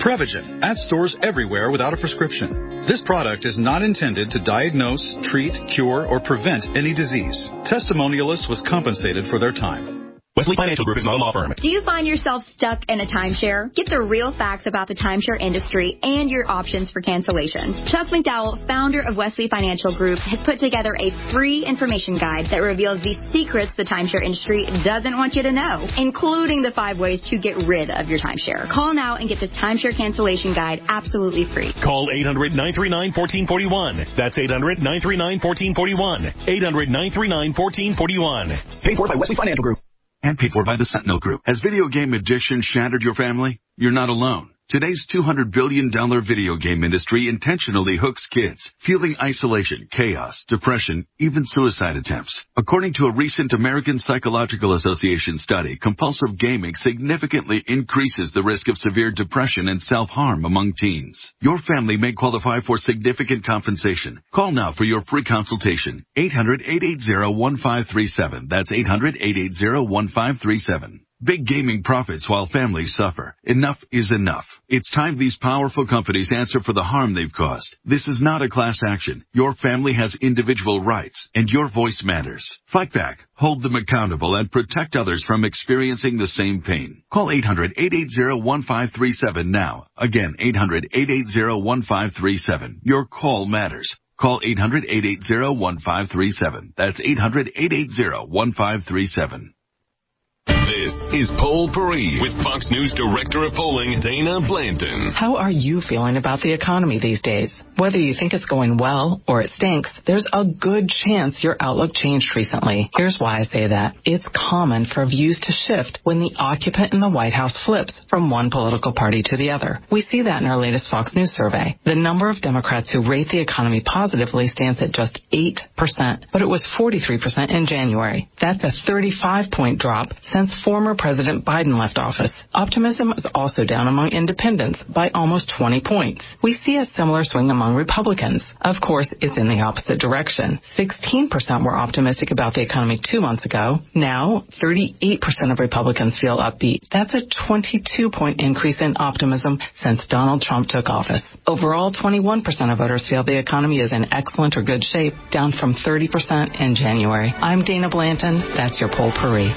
Prevagen, at stores everywhere without a prescription. This product is not intended to diagnose, treat, cure, or prevent any disease. Testimonialists was compensated for their time. Wesley Financial Group is not a law firm. Do you find yourself stuck in a timeshare? Get the real facts about the timeshare industry and your options for cancellation. Chuck McDowell, founder of Wesley Financial Group, has put together a free information guide that reveals the secrets the timeshare industry doesn't want you to know, including the five ways to get rid of your timeshare. Call now and get this timeshare cancellation guide absolutely free. Call eight hundred, nine three nine, one four four one. That's eight hundred, nine three nine, one four four one. eight hundred, nine three nine, one four four one. Paid for by Wesley Financial Group. And paid for by the Sentinel Group. Has video game addiction shattered your family? You're not alone. Today's two hundred billion dollars video game industry intentionally hooks kids, feeling isolation, chaos, depression, even suicide attempts. According to a recent American Psychological Association study, compulsive gaming significantly increases the risk of severe depression and self-harm among teens. Your family may qualify for significant compensation. Call now for your free consultation. eight hundred, eight eight zero, one five three seven. That's eight hundred, eight eight zero, one five three seven. Big gaming profits while families suffer. Enough is enough. It's time these powerful companies answer for the harm they've caused. This is not a class action. Your family has individual rights, and your voice matters. Fight back, hold them accountable, and protect others from experiencing the same pain. Call eight hundred, eight eight zero, one five three seven now. Again, eight hundred, eight eight zero, one five three seven. Your call matters. Call eight hundred, eight eight zero, one five three seven. That's eight hundred, eight eight zero, one five three seven. This is Poll Paris with Fox News Director of Polling, Dana Blanton. How are you feeling about the economy these days? Whether you think it's going well or it stinks, there's a good chance your outlook changed recently. Here's why I say that. It's common for views to shift when the occupant in the White House flips from one political party to the other. We see that in our latest Fox News survey. The number of Democrats who rate the economy positively stands at just eight percent, but it was forty-three percent in January. That's a thirty-five point drop since former President Biden left office. Optimism is also down among independents by almost twenty points. We see a similar swing among Republicans. Of course, it's in the opposite direction. sixteen percent were optimistic about the economy two months ago. Now, thirty-eight percent of Republicans feel upbeat. That's a twenty-two point increase in optimism since Donald Trump took office. Overall, twenty-one percent of voters feel the economy is in excellent or good shape, down from thirty percent in January. I'm Dana Blanton. That's your Poll Paris.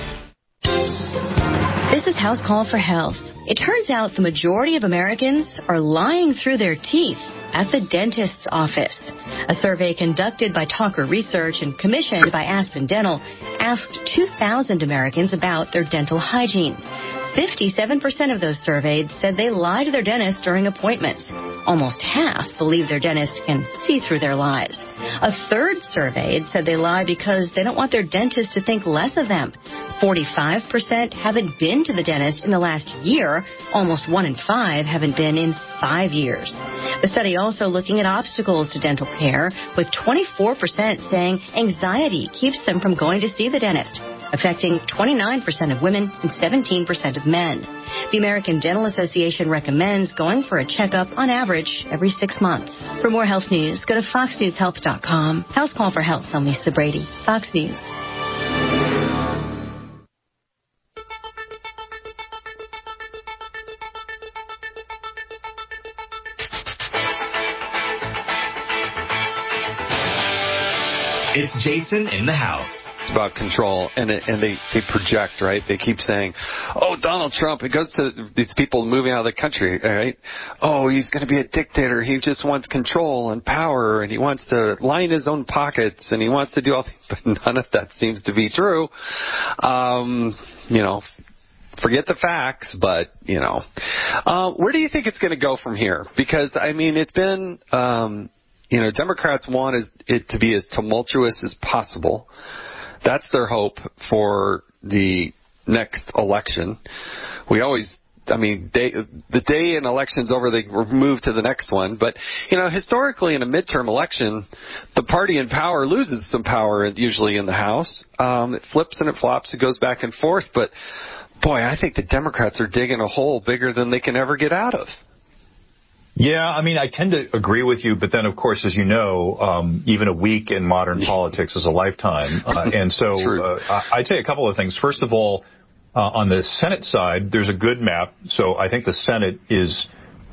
This is House Call for Health. It turns out the majority of Americans are lying through their teeth at the dentist's office. A survey conducted by Talker Research and commissioned by Aspen Dental asked two thousand Americans about their dental hygiene. fifty-seven percent of those surveyed said they lie to their dentist during appointments. Almost half believe their dentist can see through their lies. A third surveyed said they lie because they don't want their dentist to think less of them. forty-five percent haven't been to the dentist in the last year. Almost one in five haven't been in five years. The study also looking at obstacles to dental care, with twenty-four percent saying anxiety keeps them from going to see the dentist, affecting twenty-nine percent of women and seventeen percent of men. The American Dental Association recommends going for a checkup on average every six months. For more health news, go to fox news health dot com. House Call for Health. I'm Lisa Brady, Fox News. It's Jason in the house. About control, and it, and they, they project, right? They keep saying, oh, Donald Trump, it goes to these people moving out of the country, right? Oh, he's going to be a dictator. He just wants control and power, and he wants to line his own pockets, and he wants to do all things, but none of that seems to be true. Um, you know, forget the facts, but, you know. Uh, where do you think it's going to go from here? Because, I mean, it's been, um, you know, Democrats want it to be as tumultuous as possible. That's their hope for the next election. We always, I mean, day, the day an election's over, they move to the next one. But, you know, historically in a midterm election, the party in power loses some power usually in the House. Um, it flips and it flops. It goes back and forth. But, boy, I think the Democrats are digging a hole bigger than they can ever get out of. Yeah, I mean, I tend to agree with you, but then, of course, as you know, um, even a week in modern politics is a lifetime. Uh, and so uh, I'd say a couple of things. First of all, uh, on the Senate side, there's a good map. So I think the Senate is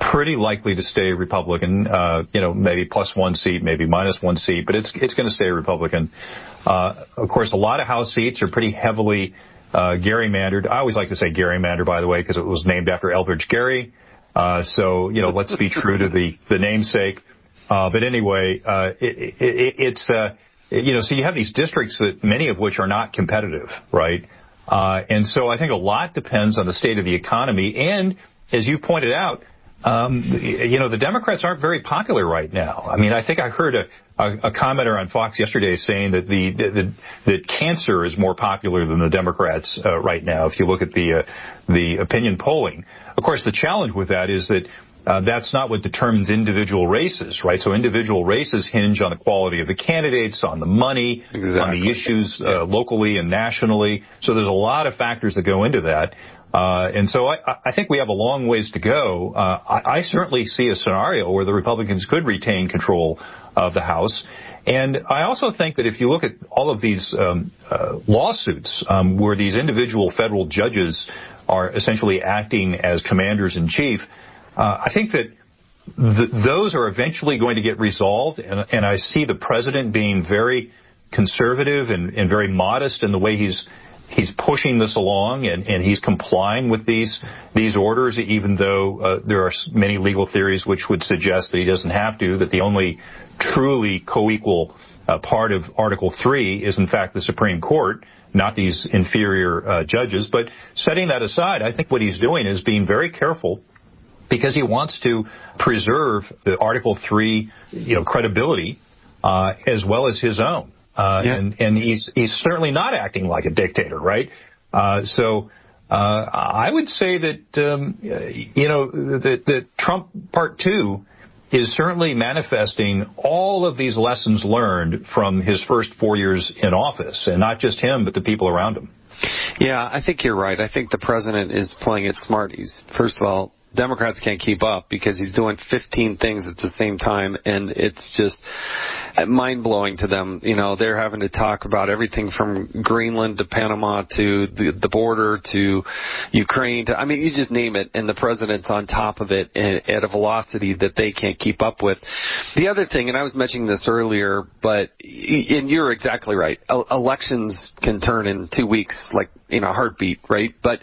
pretty likely to stay Republican. Uh, you know, maybe plus one seat, maybe minus one seat, but it's it's going to stay Republican. Uh, of course, a lot of House seats are pretty heavily uh, gerrymandered. I always like to say gerrymander, by the way, because it was named after Elbridge Gerry. Uh, so, you know, let's be true to the, the namesake. Uh, but anyway, uh, it, it, it's, uh, you know, so you have these districts that many of which are not competitive, right? Uh, and so I think a lot depends on the state of the economy. And as you pointed out, um, you know, the Democrats aren't very popular right now. I mean, I think I heard a, a, a commenter on Fox yesterday saying that the, the that cancer is more popular than the Democrats uh, right now. If you look at the uh, the opinion polling, of course, the challenge with that is that uh, that's not what determines individual races, right? So individual races hinge on the quality of the candidates, on the money, exactly. on the issues uh, yeah. locally and nationally. So there's a lot of factors that go into that. Uh, and so I, I think we have a long ways to go. Uh, I, I certainly see a scenario where the Republicans could retain control of the House. And I also think that if you look at all of these um, uh, lawsuits um, where these individual federal judges are essentially acting as commanders-in-chief, uh, I think that th- those are eventually going to get resolved. And, and I see the president being very conservative and, and very modest in the way he's He's pushing this along, and, and he's complying with these these orders, even though uh, there are many legal theories which would suggest that he doesn't have to, that the only truly co-equal uh, part of Article three is, in fact, the Supreme Court, not these inferior uh, judges. But setting that aside, I think what he's doing is being very careful because he wants to preserve the Article three, you know, credibility uh, as well as his own. Uh, yeah. and, and he's, he's certainly not acting like a dictator, right? Uh, so, uh, I would say that, um, you know, that, that Trump Part Two is certainly manifesting all of these lessons learned from his first four years in office, and not just him, but the people around him. Yeah, I think you're right. I think the president is playing it smart. He's, first of all, Democrats can't keep up because he's doing fifteen things at the same time, and it's just mind-blowing to them. You know, they're having to talk about everything from Greenland to Panama to the, the border to Ukraine to, I mean, you just name it, and the president's on top of it at a velocity that they can't keep up with. The other thing, and I was mentioning this earlier, but, and you're exactly right, elections can turn in two weeks like in a heartbeat, right? But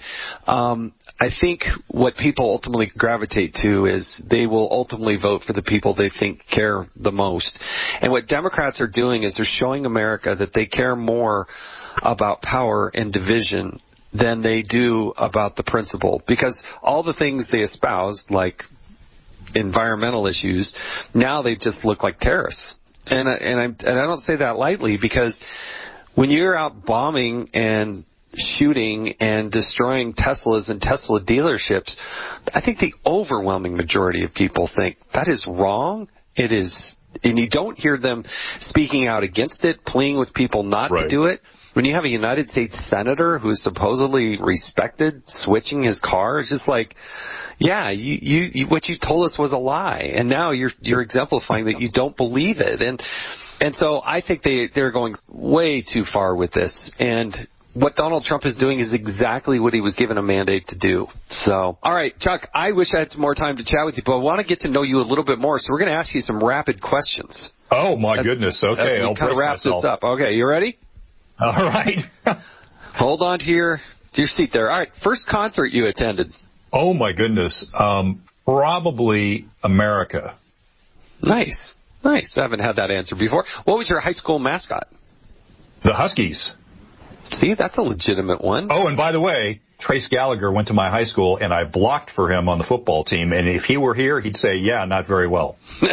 um I think what people ultimately gravitate to is they will ultimately vote for the people they think care the most. And what Democrats are doing is they're showing America that they care more about power and division than they do about the principle. Because all the things they espoused, like environmental issues, now they just look like terrorists. And, and, I, and I don't say that lightly, because when you're out bombing and shooting and destroying Teslas and Tesla dealerships, I think the overwhelming majority of people think that is wrong. It is, and you don't hear them speaking out against it, pleading with people not right. to do it. When you have a United States senator who's supposedly respected switching his car, it's just like, yeah, you, you, you what you told us was a lie, and now you're you're exemplifying that you don't believe it, and and so I think they they're going way too far with this. And what Donald Trump is doing is exactly what he was given a mandate to do. So, all right, Chuck, I wish I had some more time to chat with you, but I want to get to know you a little bit more, so we're going to ask you some rapid questions. Oh, my as, goodness. Okay, as we I'll kind of wrap myself. this up. Okay, you ready? All right. Hold on to your, to your seat there. All right, first concert you attended. Oh, my goodness. Um, probably America. Nice. Nice. I haven't had that answer before. What was your high school mascot? The Huskies. See, that's a legitimate one. Oh, and by the way, Trace Gallagher went to my high school, and I blocked for him on the football team. And if he were here, he'd say, yeah, not very well.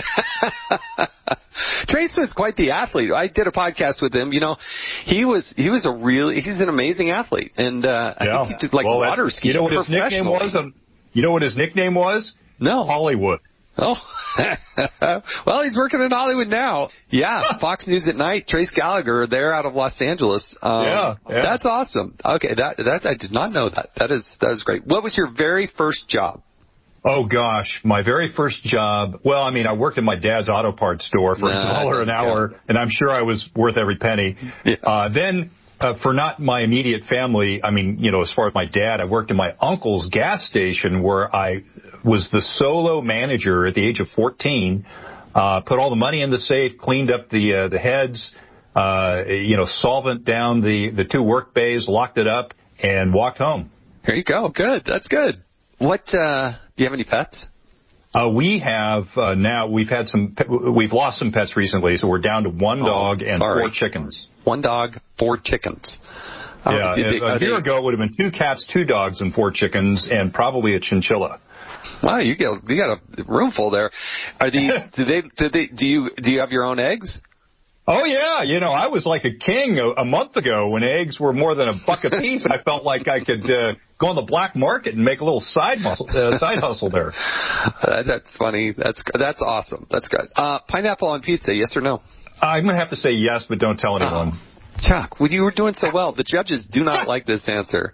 Trace was quite the athlete. I did a podcast with him. You know, he was he was a really, he's an amazing athlete. And uh, I yeah. think he did like well, water skiing. You know what his nickname was? Um, you know what his nickname was? No. Hollywood. Oh, well, he's working in Hollywood now. Yeah, Fox News at Night, Trace Gallagher, they're out of Los Angeles. Um, yeah, yeah, that's awesome. Okay, that that I did not know that. That is that is great. What was your very first job? Oh gosh, my very first job. Well, I mean, I worked at my dad's auto parts store for nah, a dollar an hour, count. And I'm sure I was worth every penny. Yeah. Uh, then uh, for not my immediate family, I mean, you know, as far as my dad, I worked in my uncle's gas station where I was the solo manager at the age of fourteen, uh, put all the money in the safe, cleaned up the uh, the heads, uh, you know, solvent down the, the two work bays, locked it up, and walked home. There you go. Good. That's good. What, uh, do you have any pets? Uh, we have, uh, now, we've had some, we've lost some pets recently, so we're down to one oh, dog and sorry. four chickens. One dog, four chickens. Oh, yeah, they, a year they... ago it would have been two cats, two dogs, and four chickens, and probably a chinchilla. Wow, you get you got a room full there. Are these? do they? Do they? Do you? Do you have your own eggs? Oh yeah, you know I was like a king a, a month ago when eggs were more than a buck a piece. I felt like I could uh, go on the black market and make a little side muscle, uh, side hustle there. Uh, that's funny. That's that's awesome. That's good. Uh, pineapple on pizza? Yes or no? I'm gonna have to say yes, but don't tell anyone. Oh. Chuck, well, you were doing so well. The judges do not like this answer.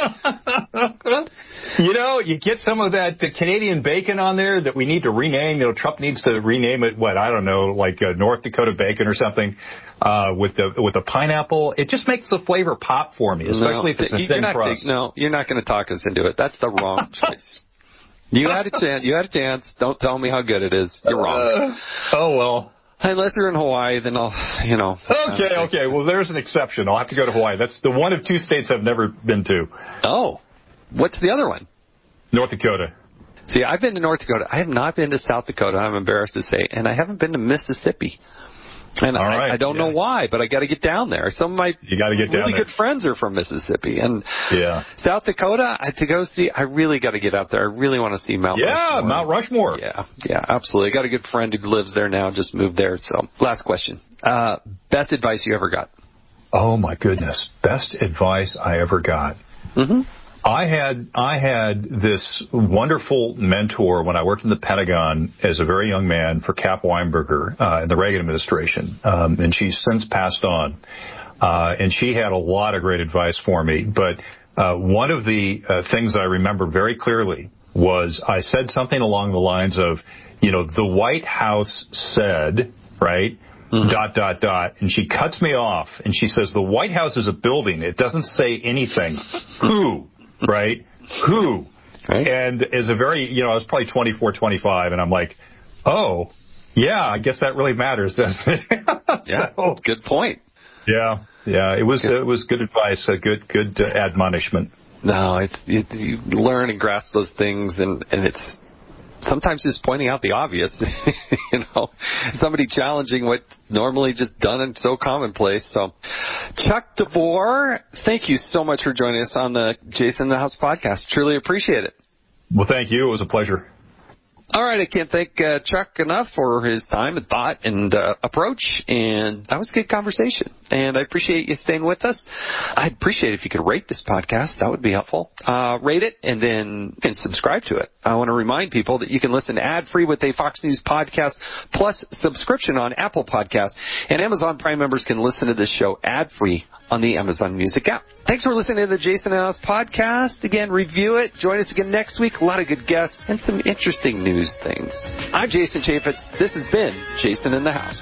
You know, you get some of that uh, Canadian bacon on there that we need to rename. You know, Trump needs to rename it, what, I don't know, like uh, North Dakota bacon or something, uh, with the with the pineapple. It just makes the flavor pop for me, especially no, if it's a you're thin not, crust. No, you're not going to talk us into it. That's the wrong choice. You had a chance. You had a chance. Don't tell me how good it is. You're wrong. Uh, oh, well. Unless you're in Hawaii, then I'll, you know. Okay, uh, okay. Well, there's an exception. I'll have to go to Hawaii. That's the one of two states I've never been to. Oh. What's the other one? North Dakota. See, I've been to North Dakota. I have not been to South Dakota, I'm embarrassed to say. And I haven't been to Mississippi. And All I, right. I don't yeah. know why, but I got to get down there. Some of my you got to get really down there. good friends are from Mississippi, and yeah. South Dakota. I, to go see, I really got to get out there. I really want to see Mount yeah, Rushmore. Yeah, Mount Rushmore. Yeah, yeah, absolutely. I got a good friend who lives there now, just moved there. So, last question: uh, best advice you ever got? Oh my goodness, best advice I ever got. Mm-hmm. I had I had this wonderful mentor when I worked in the Pentagon as a very young man for Cap Weinberger uh, in the Reagan administration, um, and she's since passed on. Uh, and she had a lot of great advice for me. But uh, one of the uh, things I remember very clearly was I said something along the lines of, you know, the White House said, right? Mm-hmm. Dot, dot, dot. And she cuts me off and she says, the White House is a building. It doesn't say anything. Who? Right? Who? Right. And as a very, you know, I was probably twenty-four, twenty-five, and I'm like, oh, yeah, I guess that really matters, doesn't it? Yeah, so, good point. Yeah, yeah, it was good. It was good advice, a good good uh, admonishment. No, it's you, you learn and grasp those things, and and it's sometimes just pointing out the obvious. You know, somebody challenging what normally just done and so commonplace. So, Chuck DeVore, thank you so much for joining us on the Jason in the House podcast. Truly appreciate it. Well, thank you. It was a pleasure. All right, I can't thank uh, Chuck enough for his time and thought and uh, approach, and that was a good conversation. And I appreciate you staying with us. I'd appreciate it if you could rate this podcast. That would be helpful. Uh, rate it and then and subscribe to it. I want to remind people that you can listen ad-free with a Fox News podcast plus subscription on Apple Podcasts, and Amazon Prime members can listen to this show ad-free on the Amazon Music app. Thanks for listening to the Jason and Alice podcast. Again, review it. Join us again next week. A lot of good guests and some interesting news things. I'm Jason Chaffetz. This has been Jason in the House.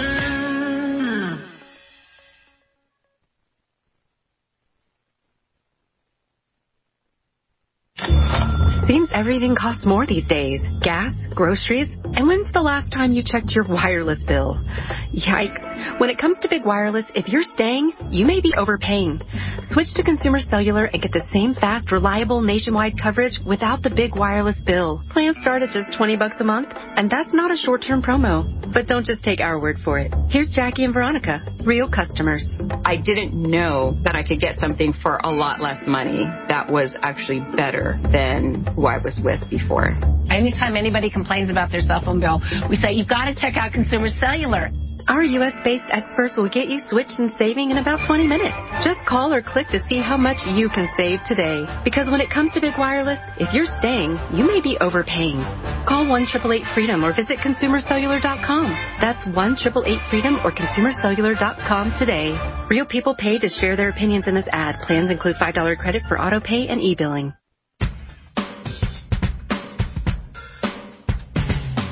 Seems everything costs more these days. Gas, groceries, and when's the last time you checked your wireless bill? Yikes. When it comes to big wireless, if you're staying, you may be overpaying. Switch to Consumer Cellular and get the same fast, reliable nationwide coverage without the big wireless bill. Plans start at just twenty bucks a month, and that's not a short-term promo. But don't just take our word for it. Here's Jackie and Veronica, real customers. I didn't know that I could get something for a lot less money that was actually better than who I was with before. Anytime anybody complains about their cell phone bill, we say, you've got to check out Consumer Cellular. Our U S-based experts will get you switched and saving in about twenty minutes. Just call or click to see how much you can save today. Because when it comes to big wireless, if you're staying, you may be overpaying. Call one eight eight eight freedom or visit consumer cellular dot com. That's one eight eight eight freedom or consumer cellular dot com today. Real people pay to share their opinions in this ad. Plans include five dollars credit for auto pay and e-billing.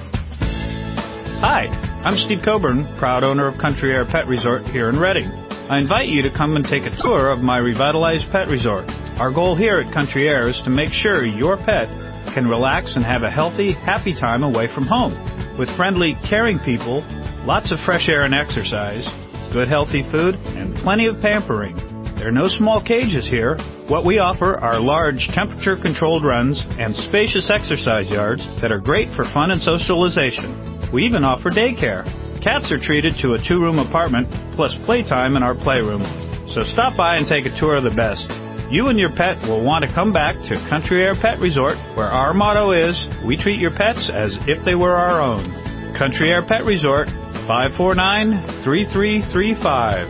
Hi, I'm Steve Coburn, proud owner of Country Air Pet Resort here in Reading. I invite you to come and take a tour of my revitalized pet resort. Our goal here at Country Air is to make sure your pet can relax and have a healthy, happy time away from home. With friendly, caring people, lots of fresh air and exercise, good healthy food, and plenty of pampering. There are no small cages here. What we offer are large temperature-controlled runs and spacious exercise yards that are great for fun and socialization. We even offer daycare. Cats are treated to a two-room apartment plus playtime in our playroom. So stop by and take a tour of the best. You and your pet will want to come back to Country Air Pet Resort, where our motto is, we treat your pets as if they were our own. Country Air Pet Resort, five four nine, three three three five.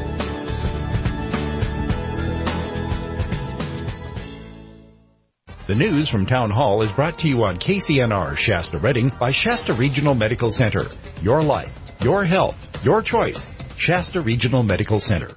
The news from Town Hall is brought to you on K C N R Shasta Redding by Shasta Regional Medical Center. Your life, your health, your choice. Shasta Regional Medical Center.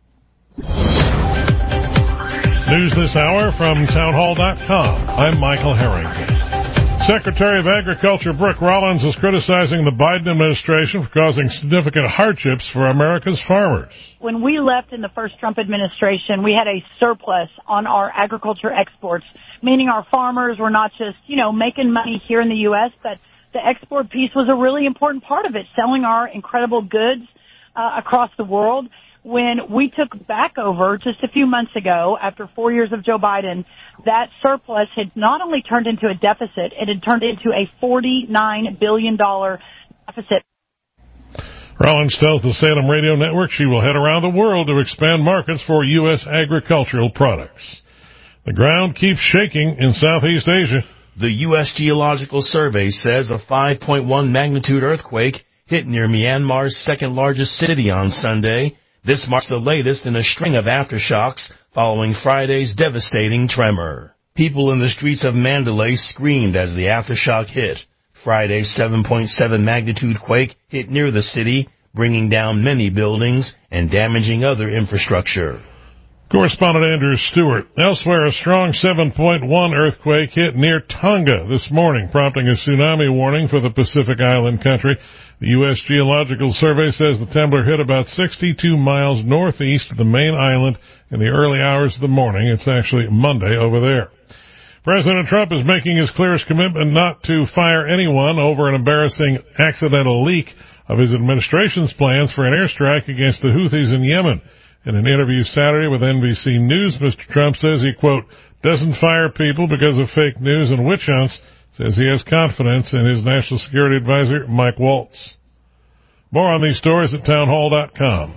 News this hour from town hall dot com. I'm Michael Harrington. Secretary of Agriculture Brooke Rollins is criticizing the Biden administration for causing significant hardships for America's farmers. When we left in the first Trump administration, we had a surplus on our agriculture exports, meaning our farmers were not just, you know, making money here in the U S, but the export piece was a really important part of it, selling our incredible goods uh, across the world. When we took back over just a few months ago, after four years of Joe Biden, that surplus had not only turned into a deficit, it had turned into a forty-nine billion dollars deficit. Rollins tells the Salem Radio Network she will head around the world to expand markets for U S agricultural products. The ground keeps shaking in Southeast Asia. The U S Geological Survey says a five point one magnitude earthquake hit near Myanmar's second largest city on Sunday. This marks the latest in a string of aftershocks following Friday's devastating tremor. People in the streets of Mandalay screamed as the aftershock hit. Friday's seven point seven magnitude quake hit near the city, bringing down many buildings and damaging other infrastructure. Correspondent Andrew Stewart. Elsewhere, a strong seven point one earthquake hit near Tonga this morning, prompting a tsunami warning for the Pacific Island country. The U S Geological Survey says the tremor hit about sixty-two miles northeast of the main island in the early hours of the morning. It's actually Monday over there. President Trump is making his clearest commitment not to fire anyone over an embarrassing accidental leak of his administration's plans for an airstrike against the Houthis in Yemen. In an interview Saturday with N B C News, Mister Trump says he, quote, doesn't fire people because of fake news and witch hunts. Says he has confidence in his National Security Advisor, Mike Waltz. More on these stories at town hall dot com.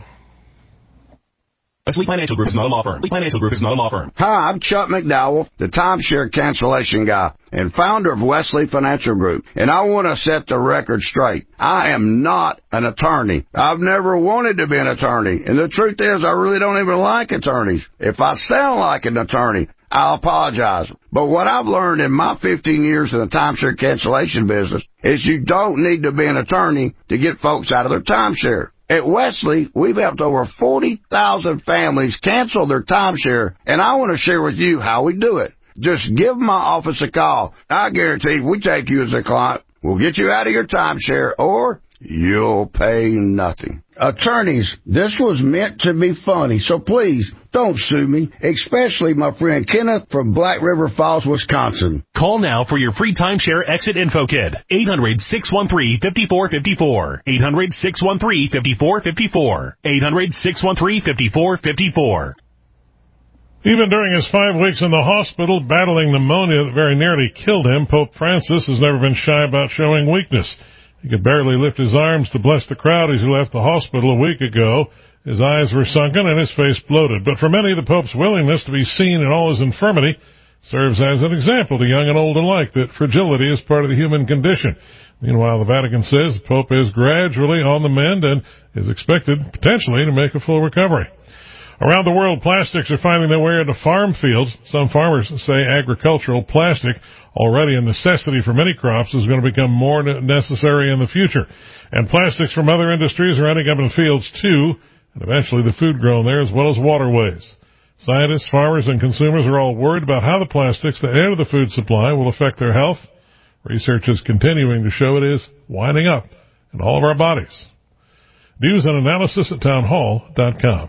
Wesley Financial Group is not a law firm. Wesley Financial Group is not a law firm. Hi, I'm Chuck McDowell, the timeshare cancellation guy and founder of Wesley Financial Group. And I want to set the record straight. I am not an attorney. I've never wanted to be an attorney. And the truth is, I really don't even like attorneys. If I sound like an attorney, I'll apologize. But what I've learned in my fifteen years in the timeshare cancellation business is you don't need to be an attorney to get folks out of their timeshare. At Wesley, we've helped over forty thousand families cancel their timeshare, and I want to share with you how we do it. Just give my office a call. I guarantee if we take you as a client, we'll get you out of your timeshare, or you'll pay nothing. Attorneys, this was meant to be funny, so please don't sue me, especially my friend Kenneth from Black River Falls, Wisconsin. Call now for your free timeshare exit info kit. eight hundred, six one three, five four five four. eight hundred, six one three, five four five four. eight hundred, six one three, five four five four. Even during his five weeks in the hospital battling pneumonia that very nearly killed him, Pope Francis has never been shy about showing weakness. He could barely lift his arms to bless the crowd as he left the hospital a week ago. His eyes were sunken and his face bloated. But for many, the Pope's willingness to be seen in all his infirmity serves as an example to young and old alike that fragility is part of the human condition. Meanwhile, the Vatican says the Pope is gradually on the mend and is expected, potentially, to make a full recovery. Around the world, plastics are finding their way into farm fields. Some farmers say agricultural plastic, already a necessity for many crops, is going to become more necessary in the future. And plastics from other industries are ending up in fields too, and eventually the food grown there as well as waterways. Scientists, farmers, and consumers are all worried about how the plastics that enter the food supply will affect their health. Research is continuing to show it is winding up in all of our bodies. News and analysis at townhall dot com.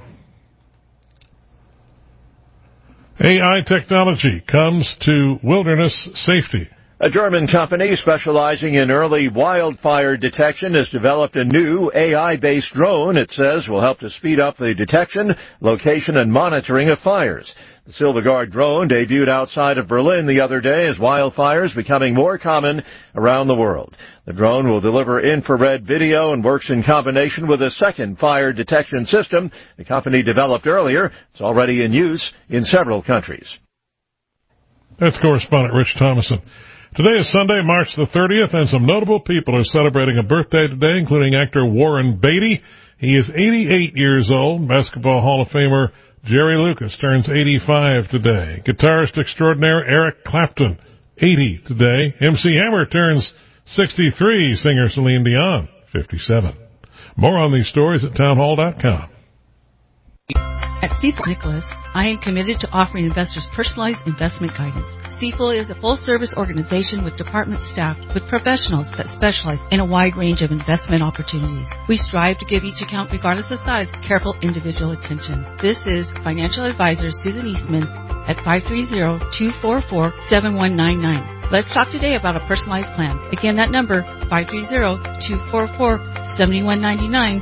A I technology comes to wilderness safety. A German company specializing in early wildfire detection has developed a new A I-based drone it says will help to speed up the detection, location, and monitoring of fires. The Silverguard drone debuted outside of Berlin the other day as wildfires becoming more common around the world. The drone will deliver infrared video and works in combination with a second fire detection system the company developed earlier. It's already in use in several countries. That's correspondent Rich Thomason. Today is Sunday, March the thirtieth, and some notable people are celebrating a birthday today, including actor Warren Beatty. He is eighty-eight years old. Basketball Hall of Famer Jerry Lucas turns eighty-five today. Guitarist extraordinaire Eric Clapton, eighty today. M C Hammer turns sixty-three. Singer Celine Dion, fifty-seven. More on these stories at townhall dot com. At Stifel Nicholas, I am committed to offering investors personalized investment guidance. Stifel is a full-service organization with department staff with professionals that specialize in a wide range of investment opportunities. We strive to give each account, regardless of size, careful individual attention. This is financial advisor Susan Eastman at five three zero, two four four, seven one nine nine. Let's talk today about a personalized plan. Again, that number, five three zero, two four four, seven one nine nine.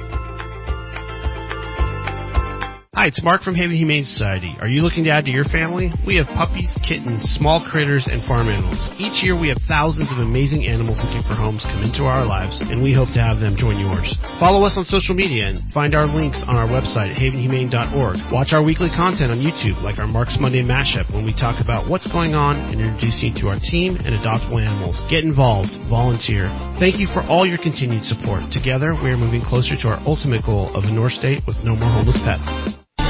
Hi, it's Mark from Haven Humane Society. Are you looking to add to your family? We have puppies, kittens, small critters, and farm animals. Each year we have thousands of amazing animals looking for homes come into our lives, and we hope to have them join yours. Follow us on social media and find our links on our website at haven humane dot org. Watch our weekly content on YouTube, like our Mark's Monday Mashup, when we talk about what's going on and introduce you to our team and adoptable animals. Get involved. Volunteer. Thank you for all your continued support. Together, we are moving closer to our ultimate goal of a North State with no more homeless pets.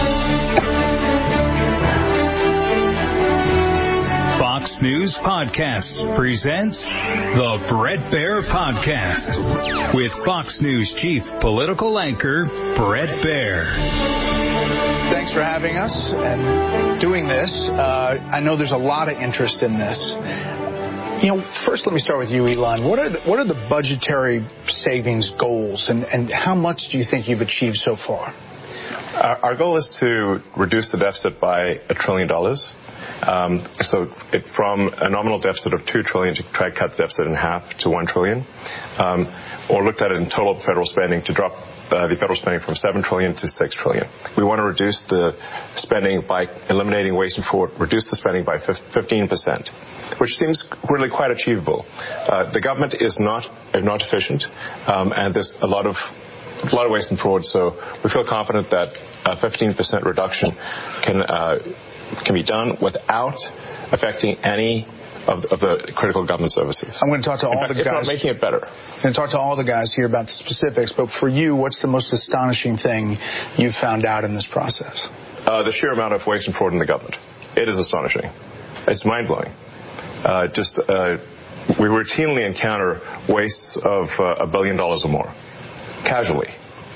Fox News Podcasts presents the Bret Baier Podcast with Fox News Chief Political Anchor Bret Baier. Thanks for having us and doing this. Uh, I know there's a lot of interest in this. You know, first let me start with you, Elon. What are the, what are the budgetary savings goals, and, and how much do you think you've achieved so far? Our, our goal is to reduce the deficit by a trillion dollars. Um, so it, from a nominal deficit of two trillion dollars to try to cut the deficit in half to one trillion dollars, um, or looked at it in total federal spending to drop uh, the federal spending from seven trillion dollars to six trillion dollars. We want to reduce the spending by eliminating waste and fraud, reduce the spending by fifteen percent, which seems really quite achievable. Uh, the government is not, not efficient, um, and there's a lot of a lot of waste and fraud, so we feel confident that a fifteen percent reduction can uh, can be done without affecting any of the, of the critical government services. I'm going to talk to all fact, the guys. If not making it better. I'm going to talk to all the guys here about the specifics, but for you, what's the most astonishing thing you've found out in this process? Uh, the sheer amount of waste and fraud in the government. It is astonishing. It's mind-blowing. Uh, just uh, we routinely encounter wastes of uh, a billion dollars or more, casually.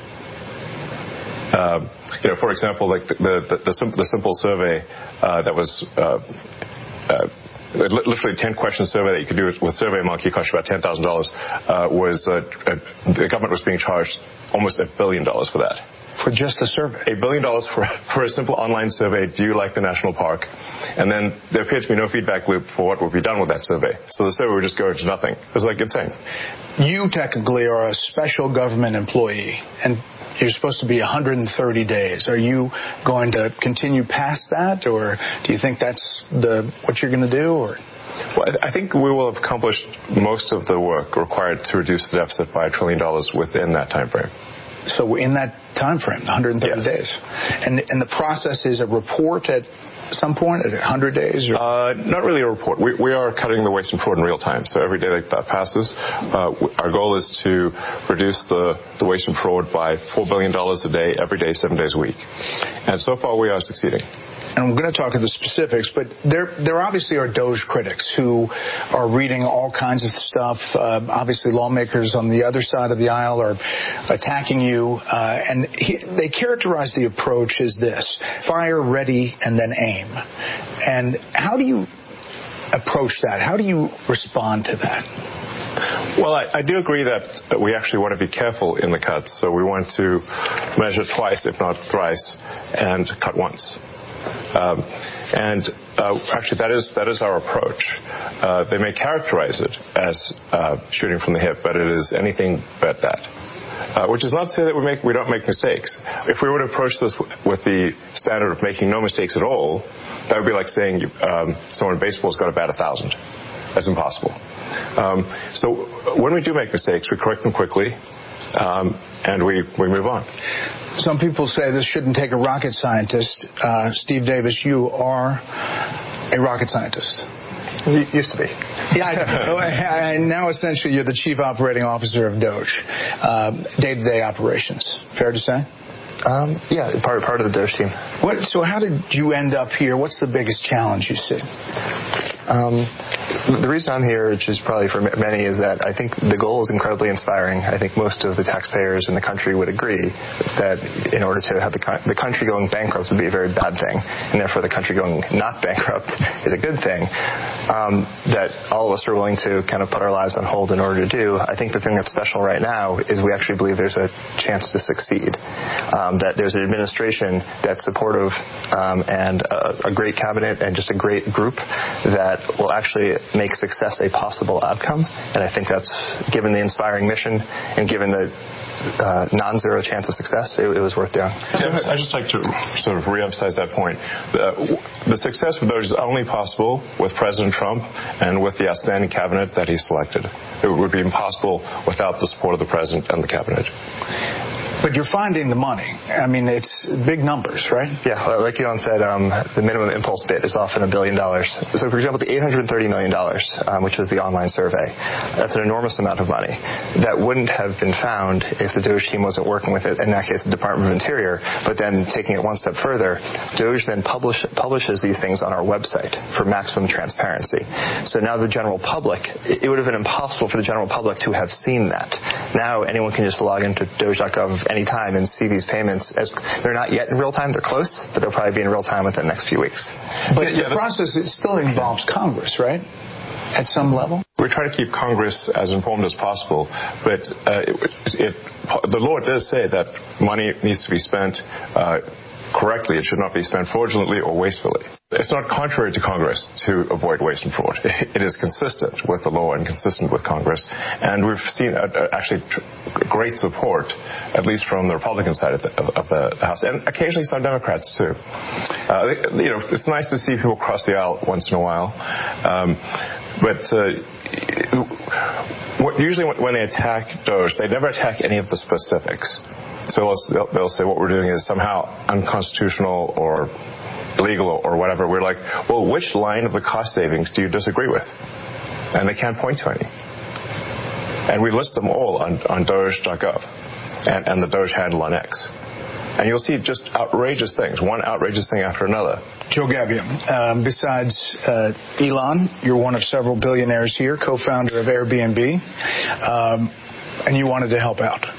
Uh, you know, for example, like the the, the, simple, the simple survey uh, that was uh, uh, literally a ten question survey that you could do with SurveyMonkey, cost you about ten thousand dollars. Uh, was uh, uh, the government was being charged almost a billion dollars for that. For just a survey? A billion dollars for for a simple online survey. Do you like the national park? And then there appeared to be no feedback loop for what would be done with that survey. So the survey would just go into nothing. It was like insane. You technically are a special government employee, and you're supposed to be one hundred thirty days. Are you going to continue past that, or do you think that's the what you're going to do? Or well, I think we will have accomplished most of the work required to reduce the deficit by a trillion dollars within that time frame. So in that time frame, one hundred thirty yes. days, and and the process is a report at some point at one hundred days? Or? Uh, not really a report. We, we are cutting the waste and fraud in real time. So every day that, that passes, uh, our goal is to reduce the, the waste and fraud by four billion dollars a day, every day, seven days a week. And so far we are succeeding. And I'm going to talk to the specifics, but there there obviously are DOGE critics who are reading all kinds of stuff. Uh, obviously, lawmakers on the other side of the aisle are attacking you, uh, and he, they characterize the approach as this: fire, ready, and then aim. And how do you approach that? How do you respond to that? Well, I, I do agree that we actually want to be careful in the cuts. So we want to measure twice, if not thrice, and cut once. Um, and uh, actually, that is that is our approach. Uh, they may characterize it as uh, shooting from the hip, but it is anything but that. Uh, which is not to say that we make we don't make mistakes. If we were to approach this w- with the standard of making no mistakes at all, that would be like saying um, someone in baseball's got to bat a thousand. That's impossible. Um, so when we do make mistakes, we correct them quickly, um, and we, we move on. Some people say this shouldn't take a rocket scientist. Uh, Steve Davis, you are a rocket scientist. You used to be. Yeah, I, I, now essentially you're the chief operating officer of Doge, uh, day-to-day operations. Fair to say? Um, yeah, part part of the Doge team. What? So how did you end up here? What's the biggest challenge you see? Um, the reason I'm here, which is probably for many, is that I think the goal is incredibly inspiring. I think most of the taxpayers in the country would agree that in order to have the, co- the country going bankrupt would be a very bad thing, and therefore the country going not bankrupt is a good thing. Um, that all of us are willing to kind of put our lives on hold in order to do. I think the thing that's special right now is we actually believe there's a chance to succeed. Um, that there's an administration that's supportive um, and a, a great cabinet and just a great group that will actually make success a possible outcome. And I think that's, given the inspiring mission and given the uh, non-zero chance of success, it, it was worth doing. Yeah, I'd just like to sort of re-emphasize that point. The, the success of Doge is only possible with President Trump and with the outstanding cabinet that he selected. It would be impossible without the support of the president and the cabinet. But you're finding the money. I mean, it's big numbers, right? Yeah, like Elon said, um, the minimum impulse bid is often a billion dollars. So, for example, the eight hundred thirty million dollars, um, which was the online survey, that's an enormous amount of money that wouldn't have been found if the Doge team wasn't working with it, in that case, the Department of Interior. But then taking it one step further, Doge then publish, publishes these things on our website for maximum transparency. So now the general public, it would have been impossible for the general public to have seen that. Now anyone can just log into doge dot gov anytime and see these payments. As they're not yet in real time, they're close, but they'll probably be in real time within the next few weeks. But yeah, the process, it still involves Congress, right? At some level? We try to keep Congress as informed as possible, but uh, it, it, the law does say that money needs to be spent uh, correctly. It should not be spent fraudulently or wastefully. It's not contrary to Congress to avoid waste and fraud. It is consistent with the law and consistent with Congress. And we've seen uh, actually tr- great support, at least from the Republican side of the, of the House, and occasionally some Democrats too. Uh, you know, it's nice to see people cross the aisle once in a while. Um, but uh, usually when they attack Doge, they never attack any of the specifics. So they'll, they'll say what we're doing is somehow unconstitutional or illegal or whatever. We're like, well, which line of the cost savings do you disagree with? And they can't point to any. And we list them all on, on doge dot gov and, and the Doge handle on X. And you'll see just outrageous things, one outrageous thing after another. Joe Gabbia, um, besides uh, Elon, you're one of several billionaires here, co-founder of Airbnb, um, and you wanted to help out.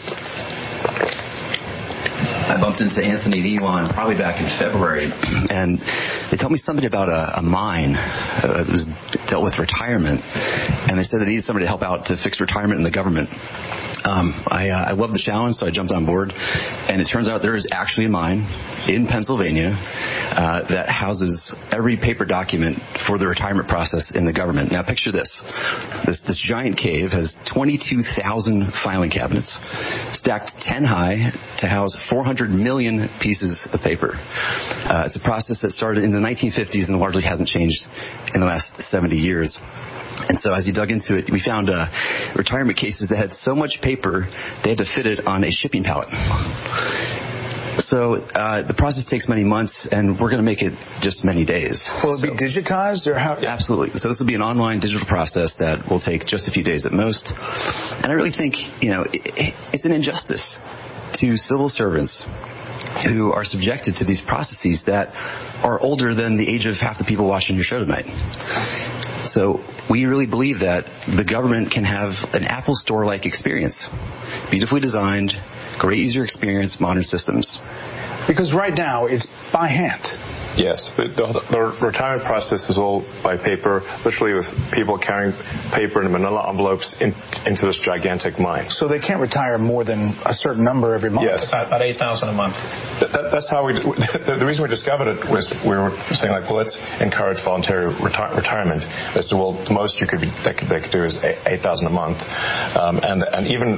I bumped into Anthony and Elon probably back in February, and they told me something about a, a mine uh, that was dealt with retirement, and they said they needed somebody to help out to fix retirement in the government. Um, I, uh, I love the challenge, so I jumped on board, and it turns out there is actually a mine in Pennsylvania uh, that houses every paper document for the retirement process in the government. Now picture this. This, this giant cave has twenty-two thousand filing cabinets stacked ten high to house four hundred million pieces of paper. Uh, it's a process that started in the nineteen fifties and largely hasn't changed in the last seventy years. And so as you dug into it, we found uh, retirement cases that had so much paper, they had to fit it on a shipping pallet. So uh, the process takes many months, and we're going to make it just many days. Will it so, be digitized, or how? Absolutely. So this will be an online digital process that will take just a few days at most. And I really think, you know, it, it's an injustice to civil servants who are subjected to these processes that are older than the age of half the people watching your show tonight. So we really believe that the government can have an Apple Store-like experience, beautifully designed, great user experience, modern systems. Because right now it's by hand. Yes, but the, the retirement process is all by paper, literally with people carrying paper in manila envelopes in, into this gigantic mine. So they can't retire more than a certain number every month? Yes. About eight thousand a month. That, that, that's how we, the, the reason we discovered it was we were saying, like, well, let's encourage voluntary reti- retirement. They said, well, the most you could, be, they, could they could do is eight thousand a month. Um, and, and even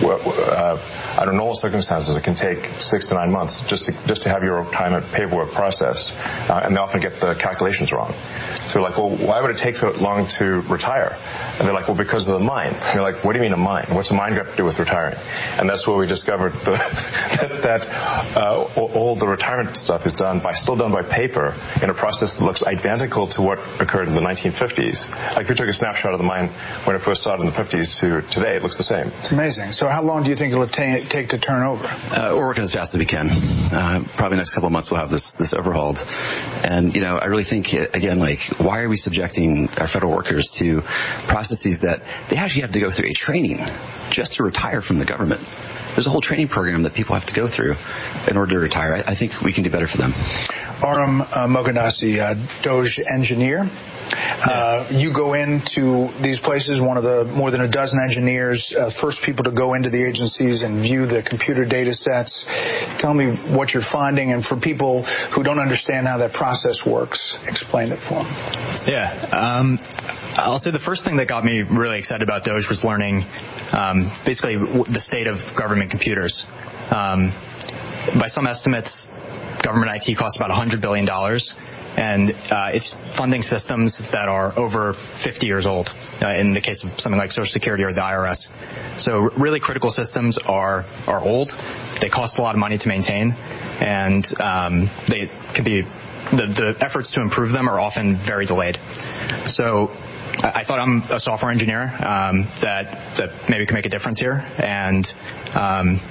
uh, under normal circumstances, it can take six to nine months just to, just to have your retirement paperwork processed. Uh, and they often get the calculations wrong. So we're like, well, why would it take so long to retire? And they're like, well, because of the mine. And you're like, what do you mean a mine? What's a mine got to do with retiring? And that's where we discovered the, that, that uh, all the retirement stuff is done by, still done by paper in a process that looks identical to what occurred in the nineteen fifties. Like, if we took a snapshot of the mine when it first started in the fifties to today, it looks the same. It's amazing. So how long do you think it'll ta- take to turn over? Uh, we're working as fast as we can. Uh, probably next couple of months we'll have this, this overhauled. And, you know, I really think, again, like, why are we subjecting our federal workers to processes that they actually have to go through a training just to retire from the government? There's a whole training program that people have to go through in order to retire. I, I think we can do better for them. Aram uh, Moganasi, uh, Doge engineer. Uh, you go into these places, one of the more than a dozen engineers, uh, first people to go into the agencies and view the computer data sets. Tell me what you're finding, and for people who don't understand how that process works, explain it for them. Yeah. Um, I'll say the first thing that got me really excited about Doge was learning um, basically the state of government computers. Um, by some estimates, government I T costs about one hundred billion dollars. And uh, it's funding systems that are over fifty years old, uh, in the case of something like Social Security or the I R S. So really critical systems are, are old. They cost a lot of money to maintain, and um, they can be the, the efforts to improve them are often very delayed. So I, I thought I'm a software engineer um, that that maybe can make a difference here, and um,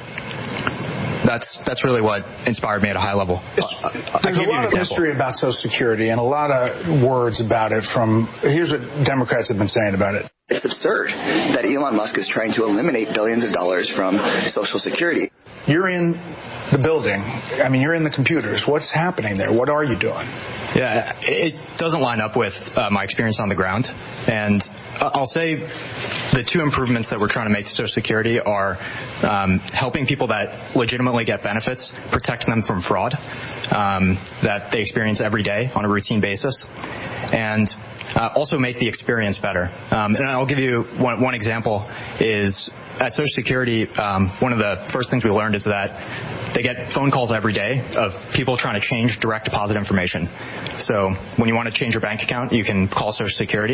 That's that's really what inspired me at a high level. Uh, There's a lot of history about Social Security and a lot of words about it from, here's what Democrats have been saying about it. It's absurd that Elon Musk is trying to eliminate billions of dollars from Social Security. You're in the building. I mean, you're in the computers. What's happening there? What are you doing? Yeah, it doesn't line up with uh, my experience on the ground. And I'll say the two improvements that we're trying to make to Social Security are um, helping people that legitimately get benefits, protecting them from fraud um, that they experience every day on a routine basis, and uh, also make the experience better. Um, and I'll give you one, one example is at Social Security, um, one of the first things we learned is that they get phone calls every day of people trying to change direct deposit information. So when you want to change your bank account, you can call Social Security.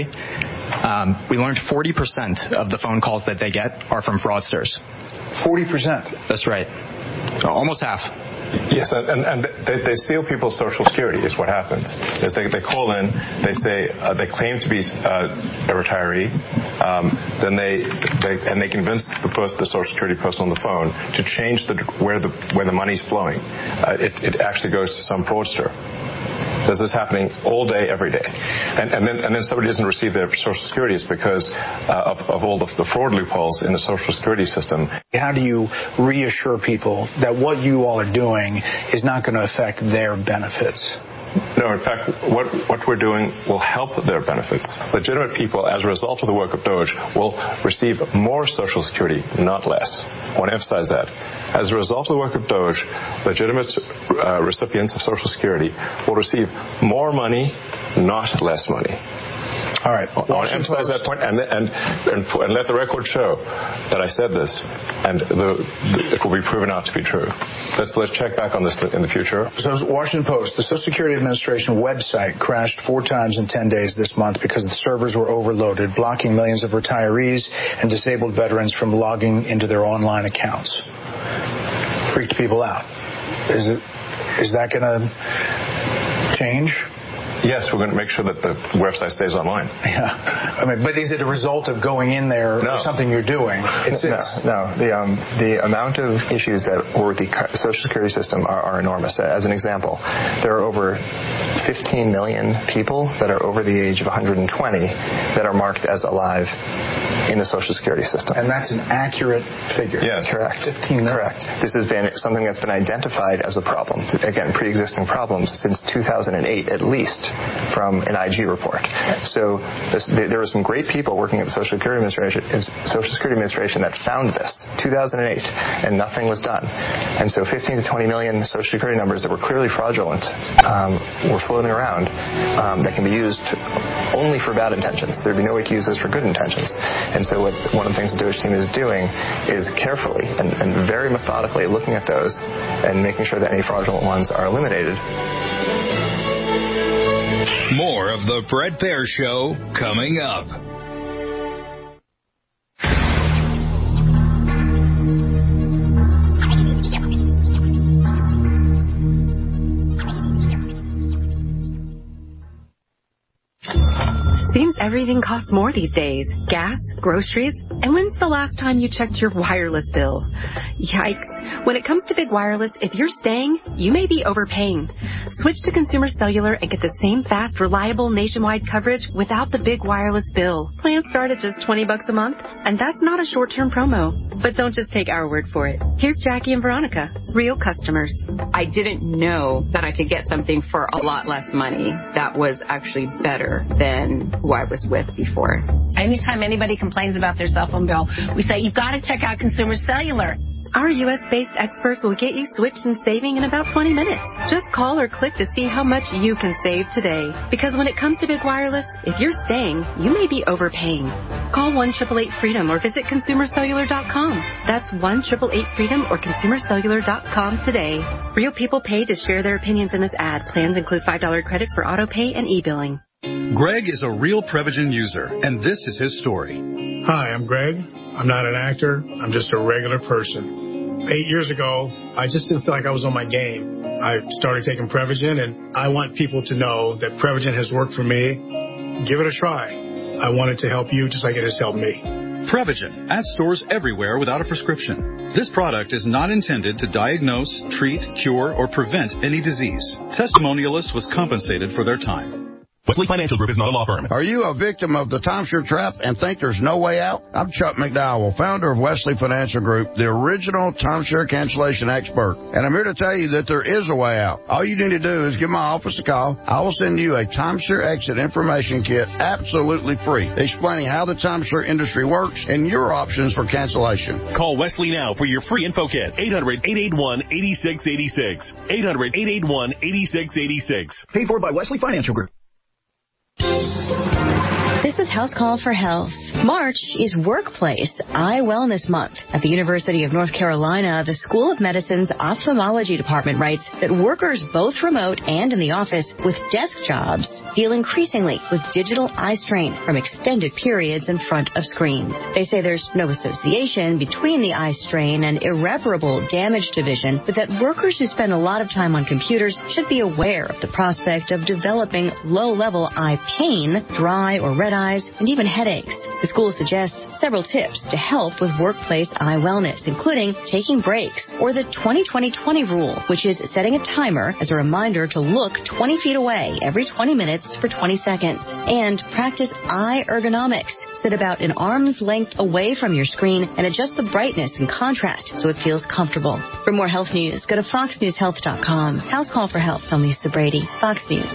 Um, we learned forty percent of the phone calls that they get are from fraudsters. forty percent? That's right. Almost half. Yes, and, and they, they steal people's Social Security is what happens. Is they, they call in, they say uh, they claim to be uh, a retiree, um, then they, they and they convince the, person, the Social Security person on the phone to change the, where the where the money's flowing. Uh, it, it actually goes to some fraudster. This is happening all day, every day. And, and then and then somebody doesn't receive their Social Security. It's because uh, of, of all the, the fraud loopholes in the Social Security system. How do you reassure people that what you all are doing is not going to affect their benefits? No, in fact, what, what we're doing will help their benefits. Legitimate people, as a result of the work of Doge, will receive more Social Security, not less. I want to emphasize that. As a result of the work of Doge, legitimate uh, recipients of Social Security will receive more money, not less money. All right. I want to emphasize that point and, and, and, and let the record show that I said this, and the, the, it will be proven out to be true. Let's, let's check back on this in the future. So, Washington Post, the Social Security Administration website crashed four times in ten days this month because the servers were overloaded, blocking millions of retirees and disabled veterans from logging into their online accounts. Freaked people out. Is it? Is that going to change? Yes, we're going to make sure that the website stays online. Yeah, I mean, but is it a result of going in there no. or something you're doing? It's, no, it's, no. The um, the amount of issues that were with the Social Security system are, are enormous. As an example, there are over fifteen million people that are over the age of one hundred twenty that are marked as alive in the Social Security system. And that's an accurate figure. Yes. Correct. fifteen Correct. This has been something that's been identified as a problem. Again, pre-existing problems since two thousand eight at least from an I G report. So this, there were some great people working at the Social Security Administration, Social Security Administration that found this, two thousand eight, and nothing was done. And so fifteen to twenty million Social Security numbers that were clearly fraudulent um, were floating around um, that can be used to, only for bad intentions. There'd be no way to use those for good intentions. And so what one of the things the Doge team is doing is carefully and, and very methodically looking at those and making sure that any fraudulent ones are eliminated. More of the Bret Baier Show coming up. Seems everything costs more these days. Gas, groceries, and when's the last time you checked your wireless bill? Yikes. When it comes to big wireless, if you're staying, you may be overpaying. Switch to Consumer Cellular and get the same fast, reliable nationwide coverage without the big wireless bill. Plans start at just twenty bucks a month, and that's not a short-term promo. But don't just take our word for it. Here's Jackie and Veronica, real customers. I didn't know that I could get something for a lot less money that was actually better than who I was with before. Anytime anybody complains about their cell phone bill, we say, you've got to check out Consumer Cellular. Our U S-based experts will get you switched and saving in about twenty minutes. Just call or click to see how much you can save today. Because when it comes to big wireless, if you're staying, you may be overpaying. Call one eight eight eight freedom or visit consumer cellular dot com. That's one eight eight eight freedom or consumer cellular dot com today. Real people pay to share their opinions in this ad. Plans include five dollars credit for auto pay and e-billing. Greg is a real Prevagen user, and this is his story. Hi, I'm Greg. I'm not an actor. I'm just a regular person. Eight years ago, I just didn't feel like I was on my game. I started taking Prevagen, and I want people to know that Prevagen has worked for me. Give it a try. I want it to help you just like it has helped me. Prevagen, at stores everywhere without a prescription. This product is not intended to diagnose, treat, cure, or prevent any disease. Testimonialists was compensated for their time. Wesley Financial Group is not a law firm. Are you a victim of the timeshare trap and think there's no way out? I'm Chuck McDowell, founder of Wesley Financial Group, the original timeshare cancellation expert. And I'm here to tell you that there is a way out. All you need to do is give my office a call. I will send you a timeshare exit information kit absolutely free, explaining how the timeshare industry works and your options for cancellation. Call Wesley now for your free info kit. eight hundred, eight eight one, eight six eight six. eight hundred, eight eight one, eight six eight six. Paid for by Wesley Financial Group. This is House Call for Health. March is Workplace Eye Wellness Month. At the University of North Carolina, the School of Medicine's ophthalmology department writes that workers, both remote and in the office, with desk jobs, deal increasingly with digital eye strain from extended periods in front of screens. They say there's no association between the eye strain and irreparable damage to vision, but that workers who spend a lot of time on computers should be aware of the prospect of developing low-level eye pain, dry or red eyes, and even headaches. The school suggests several tips to help with workplace eye wellness, including taking breaks or the twenty twenty twenty rule, which is setting a timer as a reminder to look twenty feet away every twenty minutes for twenty seconds, and practice eye ergonomics. Sit about an arm's length away from your screen and adjust the brightness and contrast so it feels comfortable. For more health news, go to fox news health dot com. House Call for Health. I'm Lisa Brady, Fox News.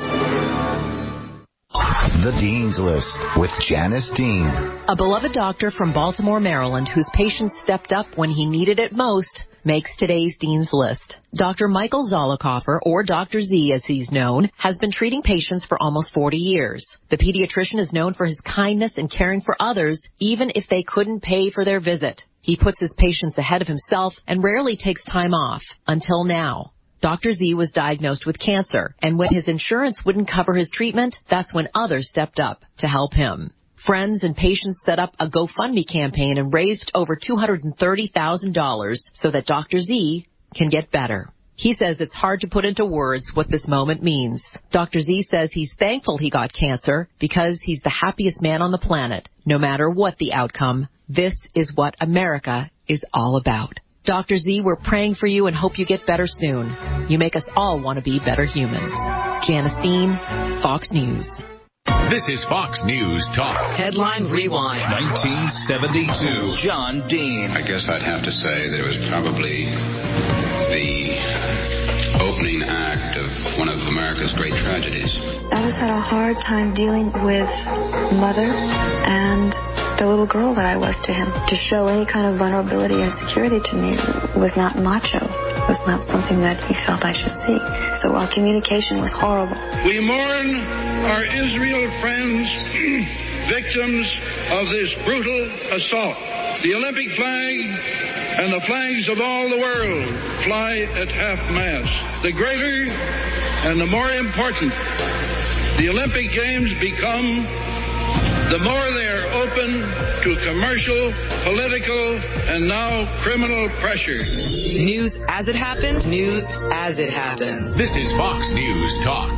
The Dean's List with Janice Dean. A beloved doctor from Baltimore, Maryland, whose patients stepped up when he needed it most, makes today's Dean's List. Doctor Michael Zollicoffer, or Doctor Z as he's known, has been treating patients for almost forty years. The pediatrician is known for his kindness and caring for others, even if they couldn't pay for their visit. He puts his patients ahead of himself and rarely takes time off, until now. Doctor Z was diagnosed with cancer, and when his insurance wouldn't cover his treatment, that's when others stepped up to help him. Friends and patients set up a GoFundMe campaign and raised over two hundred thirty thousand dollars so that Doctor Z can get better. He says it's hard to put into words what this moment means. Doctor Z says he's thankful he got cancer because he's the happiest man on the planet, no matter what the outcome. This is what America is all about. Doctor Z, we're praying for you and hope you get better soon. You make us all want to be better humans. Janice Dean, Fox News. This is Fox News Talk. Headline Rewind. nineteen seventy-two. John Dean. I guess I'd have to say that it was probably the opening act of one of America's great tragedies. I just had a hard time dealing with Mother and the little girl that I was to him. To show any kind of vulnerability and security to me was not macho. It was not something that he felt I should see. So our communication was horrible. We mourn our Israel friends, victims of this brutal assault. The Olympic flag and the flags of all the world fly at half-mast. The greater and the more important the Olympic Games become, the more they are open to commercial, political, and now criminal pressure. News as it happens, news as it happens. This is Fox News Talk.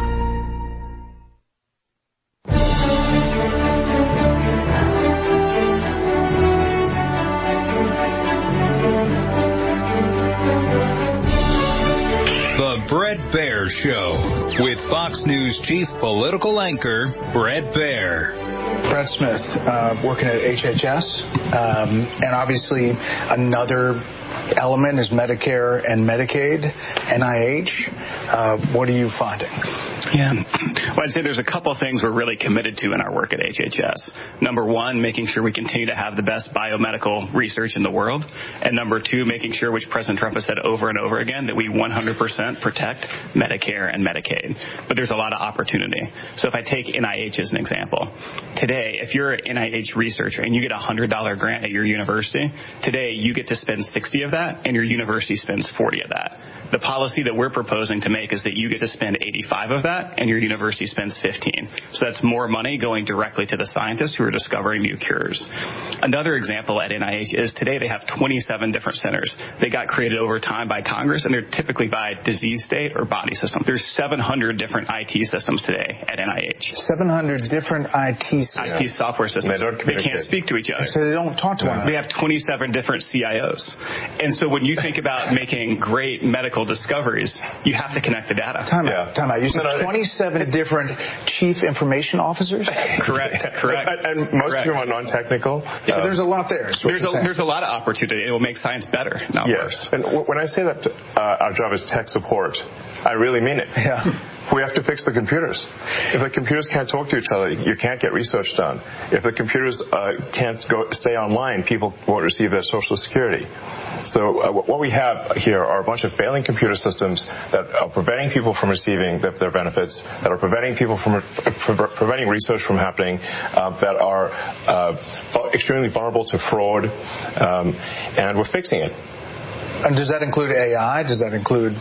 The Bret Baier Show with Fox News chief political anchor Bret Baier. Brett Smith, uh, working at H H S, um, and obviously another element is Medicare and Medicaid, N I H. Uh, what are you finding? Yeah. Well, I'd say there's a couple things we're really committed to in our work at H H S. Number one, making sure we continue to have the best biomedical research in the world. And number two, making sure, which President Trump has said over and over again, that we one hundred percent protect Medicare and Medicaid. But there's a lot of opportunity. So if I take N I H as an example, today, if you're an N I H researcher and you get a one hundred dollars grant at your university, today you get to spend sixty of that and your university spends forty of that. The policy that we're proposing to make is that you get to spend eighty-five of that and your university spends fifteen. So that's more money going directly to the scientists who are discovering new cures. Another example at N I H is today they have twenty-seven different centers. They got created over time by Congress, and they're typically by disease state or body system. There's seven hundred different I T systems today at N I H. seven hundred different I T systems. I T software systems. They don't They can't speak to each other. So they don't talk to one another. They have twenty-seven different C I Os. And so when you think about making great medical discoveries, you have to connect the data. Time out. Time out. You said twenty-seven different chief information officers? Correct. Correct. And most Correct. of them are non-technical. Yeah, um, there's a lot there. There's a, there's a lot of opportunity. It will make science better, not yes. worse. And w- when I say that uh, our job is tech support, I really mean it. Yeah. We have to fix the computers. If the computers can't talk to each other, you can't get research done. If the computers uh, can't go stay online, people won't receive their Social Security. So uh, what we have here are a bunch of failing computer systems that are preventing people from receiving their, their benefits, that are preventing people from pre- preventing research from happening, uh, that are uh, extremely vulnerable to fraud, um, and we're fixing it. And does that include A I? Does that include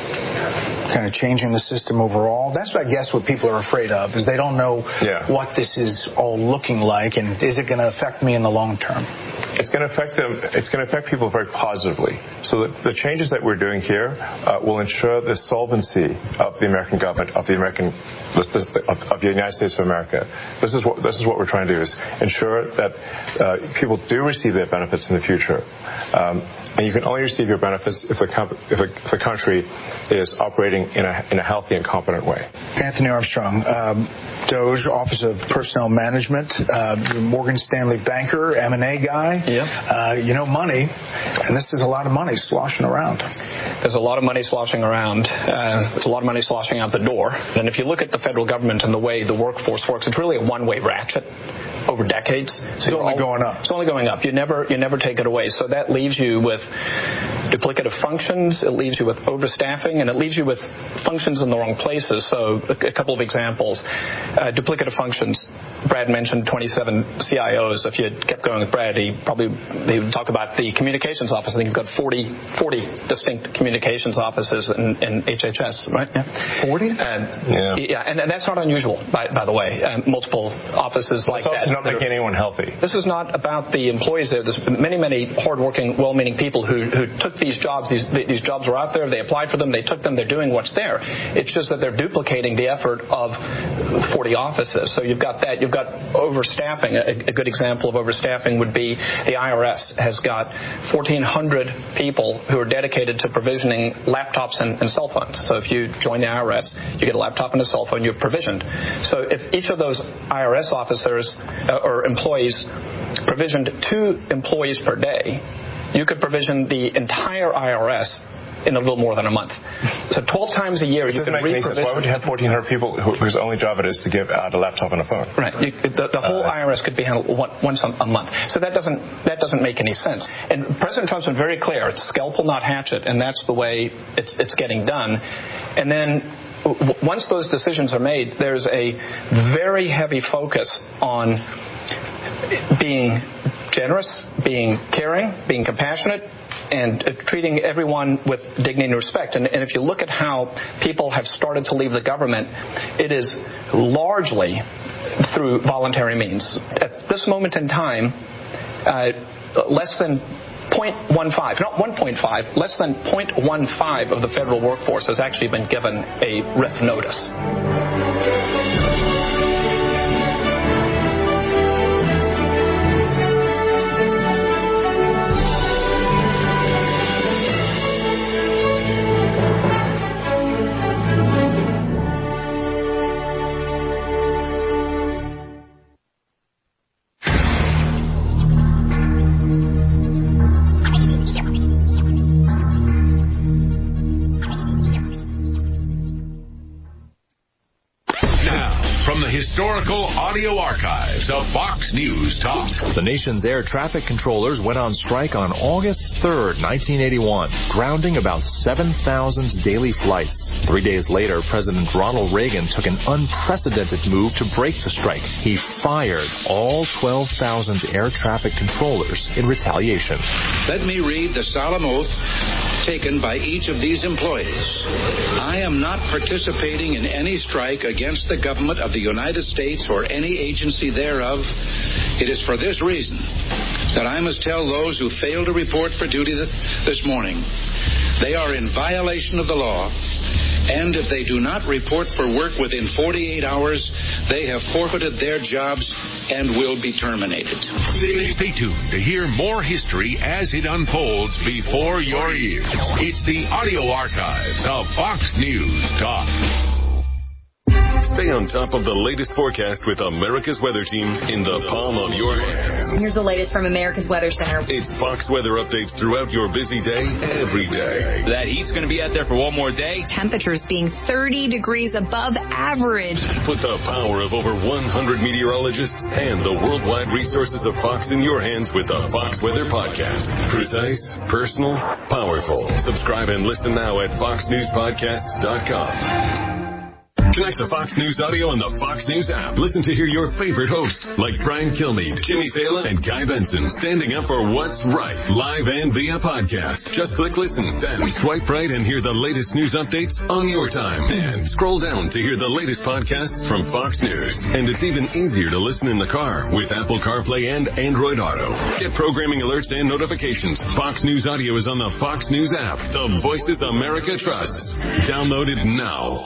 kind of changing the system overall? That's, I guess, what people are afraid of, is they don't know yeah. what this is all looking like, and is it going to affect me in the long term? It's going to affect them. It's going to affect people very positively. So the, the changes that we're doing here uh, will ensure the solvency of the American government, of the American, of, of the United States of America. This is what this is what we're trying to do: is ensure that uh, people do receive their benefits in the future. Um, and you can only receive your benefits if the comp- if, the, if the country is operating in a in a healthy and competent way. Anthony Armstrong, um, Doge, Office of Personnel Management, uh, Morgan Stanley banker, M and A guy. Yeah. Uh, you know money, and this is a lot of money sloshing around. There's a lot of money sloshing around. Uh, there's a lot of money sloshing out the door. And if you look at the federal government and the way the workforce works, it's really a one-way ratchet over decades. So it's only all, going up. It's only going up. You never, you never take it away. So that leaves you with duplicative functions. It leaves you with overstaffing, and it leaves you with functions in the wrong places. So a, a couple of examples: uh, duplicative functions. Brad mentioned twenty-seven C I Os. If you kept going with Brad, he probably he would talk about the communications office. I think you've got forty, forty distinct communications offices in, in H H S, right? Yeah. forty? And, yeah. Yeah, and, and that's not unusual, by, by the way. Um, multiple offices well, like that. It's not making anyone healthy. This is not about the employees there. There's many, many hardworking, well-meaning people who, who took these jobs. These, these jobs were out there. They applied for them. They took them. They're doing what's there. It's just that they're duplicating the effort of forty offices. So you've got that. You've you've got overstaffing. A, a good example of overstaffing would be the I R S has got fourteen hundred people who are dedicated to provisioning laptops and, and cell phones. So if you join the I R S, you get a laptop and a cell phone, you're provisioned. So if each of those I R S officers uh, or employees provisioned two employees per day, you could provision the entire I R S in a little more than a month. So twelve times a year you can re-provision. Why would you have fourteen hundred people who, whose only job it is to give out a laptop and a phone? Right. You, the, the whole uh, I R S could be handled one, once a month. So that doesn't that doesn't make any sense. And President Trump's been very clear. It's scalpel, not hatchet, and that's the way it's it's getting done. And then w- once those decisions are made, there's a very heavy focus on being generous, being caring, being compassionate, and uh, treating everyone with dignity and respect. And, and if you look at how people have started to leave the government, it is largely through voluntary means. At this moment in time, uh, less than zero point one five, not one point five, less than zero point one five of the federal workforce has actually been given a R I F notice. Historical audio archives of Fox News Talk. The nation's air traffic controllers went on strike on August third, nineteen eighty-one, grounding about seven thousand daily flights. Three days later, President Ronald Reagan took an unprecedented move to break the strike. He fired all twelve thousand air traffic controllers in retaliation. Let me read the solemn oath taken by each of these employees. I am not participating in any strike against the government of the United States or any agency thereof. It is for this reason that I must tell those who fail to report for duty this morning they are in violation of the law, and if they do not report for work within forty-eight hours, they have forfeited their jobs and will be terminated. Stay tuned to hear more history as it unfolds before your ears. It's the audio archives of Fox News Talk. Stay on top of the latest forecast with America's Weather Team in the palm of your hands. Here's the latest from America's Weather Center. It's Fox weather updates throughout your busy day, every day. That heat's going to be out there for one more day. Temperatures being thirty degrees above average. Put the power of over one hundred meteorologists and the worldwide resources of Fox in your hands with the Fox Weather Podcast. Precise, personal, powerful. Subscribe and listen now at fox news podcasts dot com. Connect to Fox News Audio and the Fox News app. Listen to hear your favorite hosts like Brian Kilmeade, Jimmy Fallon, and Guy Benson standing up for what's right, live and via podcast. Just click listen, then swipe right and hear the latest news updates on your time. And scroll down to hear the latest podcasts from Fox News. And it's even easier to listen in the car with Apple CarPlay and Android Auto. Get programming alerts and notifications. Fox News Audio is on the Fox News app. The voices America trusts. Download it now.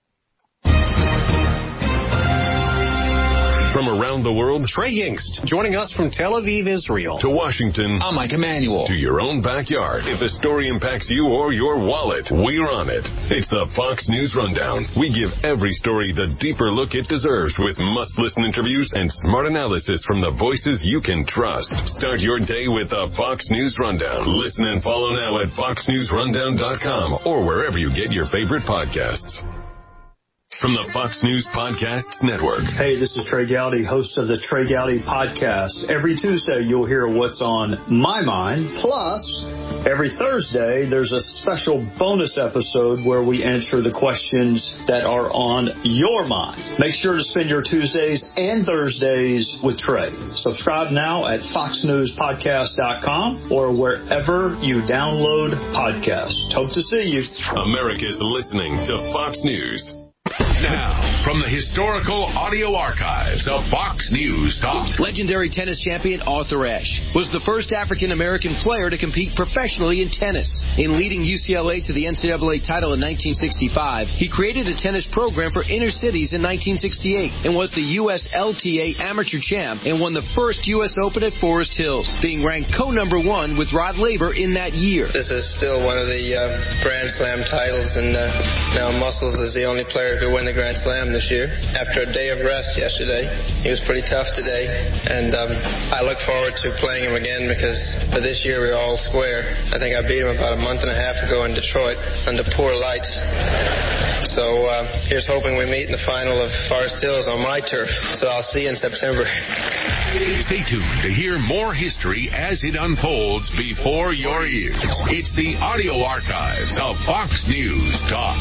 From around the world, Trey Yingst, joining us from Tel Aviv, Israel. To Washington, I'm Mike Emanuel. To your own backyard. If the story impacts you or your wallet, we're on it. It's the Fox News Rundown. We give every story the deeper look it deserves with must-listen interviews and smart analysis from the voices you can trust. Start your day with the Fox News Rundown. Listen and follow now at fox news rundown dot com or wherever you get your favorite podcasts. From the Fox News Podcasts Network. Hey, this is Trey Gowdy, host of the Trey Gowdy Podcast. Every Tuesday, you'll hear what's on my mind. Plus, every Thursday, there's a special bonus episode where we answer the questions that are on your mind. Make sure to spend your Tuesdays and Thursdays with Trey. Subscribe now at fox news podcast dot com or wherever you download podcasts. Hope to see you. America's listening to Fox News. Now, from the historical audio archives of Fox News Talk. Legendary tennis champion Arthur Ashe was the first African-American player to compete professionally in tennis. In leading U C L A to the N C double A title in nineteen sixty-five, he created a tennis program for inner cities in nineteen sixty-eight and was the U S L T A amateur champ and won the first U S Open at Forest Hills, being ranked co-number one with Rod Laver in that year. This is still one of the uh, Grand Slam titles, and uh, now Muscles is the only player who won the Grand Slam this year. After a day of rest yesterday, he was pretty tough today, and um, I look forward to playing him again because for this year we're all square. I think I beat him about a month and a half ago in Detroit under poor lights. So uh, here's hoping we meet in the final of Forest Hills on my turf. So I'll see you in September. Stay tuned to hear more history as it unfolds before your ears. It's the audio archives of Fox News Talk.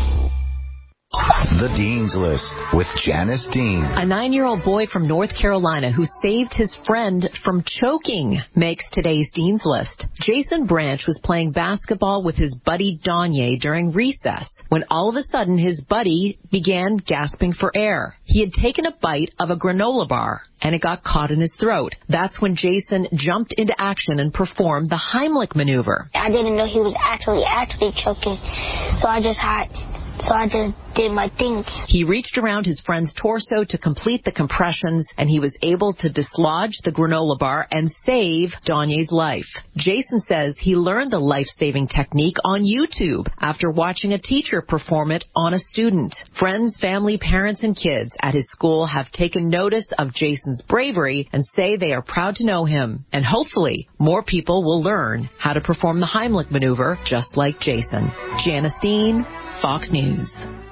The Dean's List with Janice Dean. A nine-year-old boy from North Carolina who saved his friend from choking makes today's Dean's List. Jason Branch was playing basketball with his buddy Donye during recess when all of a sudden his buddy began gasping for air. He had taken a bite of a granola bar and it got caught in his throat. That's when Jason jumped into action and performed the Heimlich maneuver. I didn't know he was actually actually choking, so I just had... So I just did my thing. He reached around his friend's torso to complete the compressions, and he was able to dislodge the granola bar and save Donye's life. Jason says he learned the life-saving technique on YouTube after watching a teacher perform it on a student. Friends, family, parents, and kids at his school have taken notice of Jason's bravery and say they are proud to know him. And hopefully, more people will learn how to perform the Heimlich maneuver just like Jason. Janice Dean, Fox News.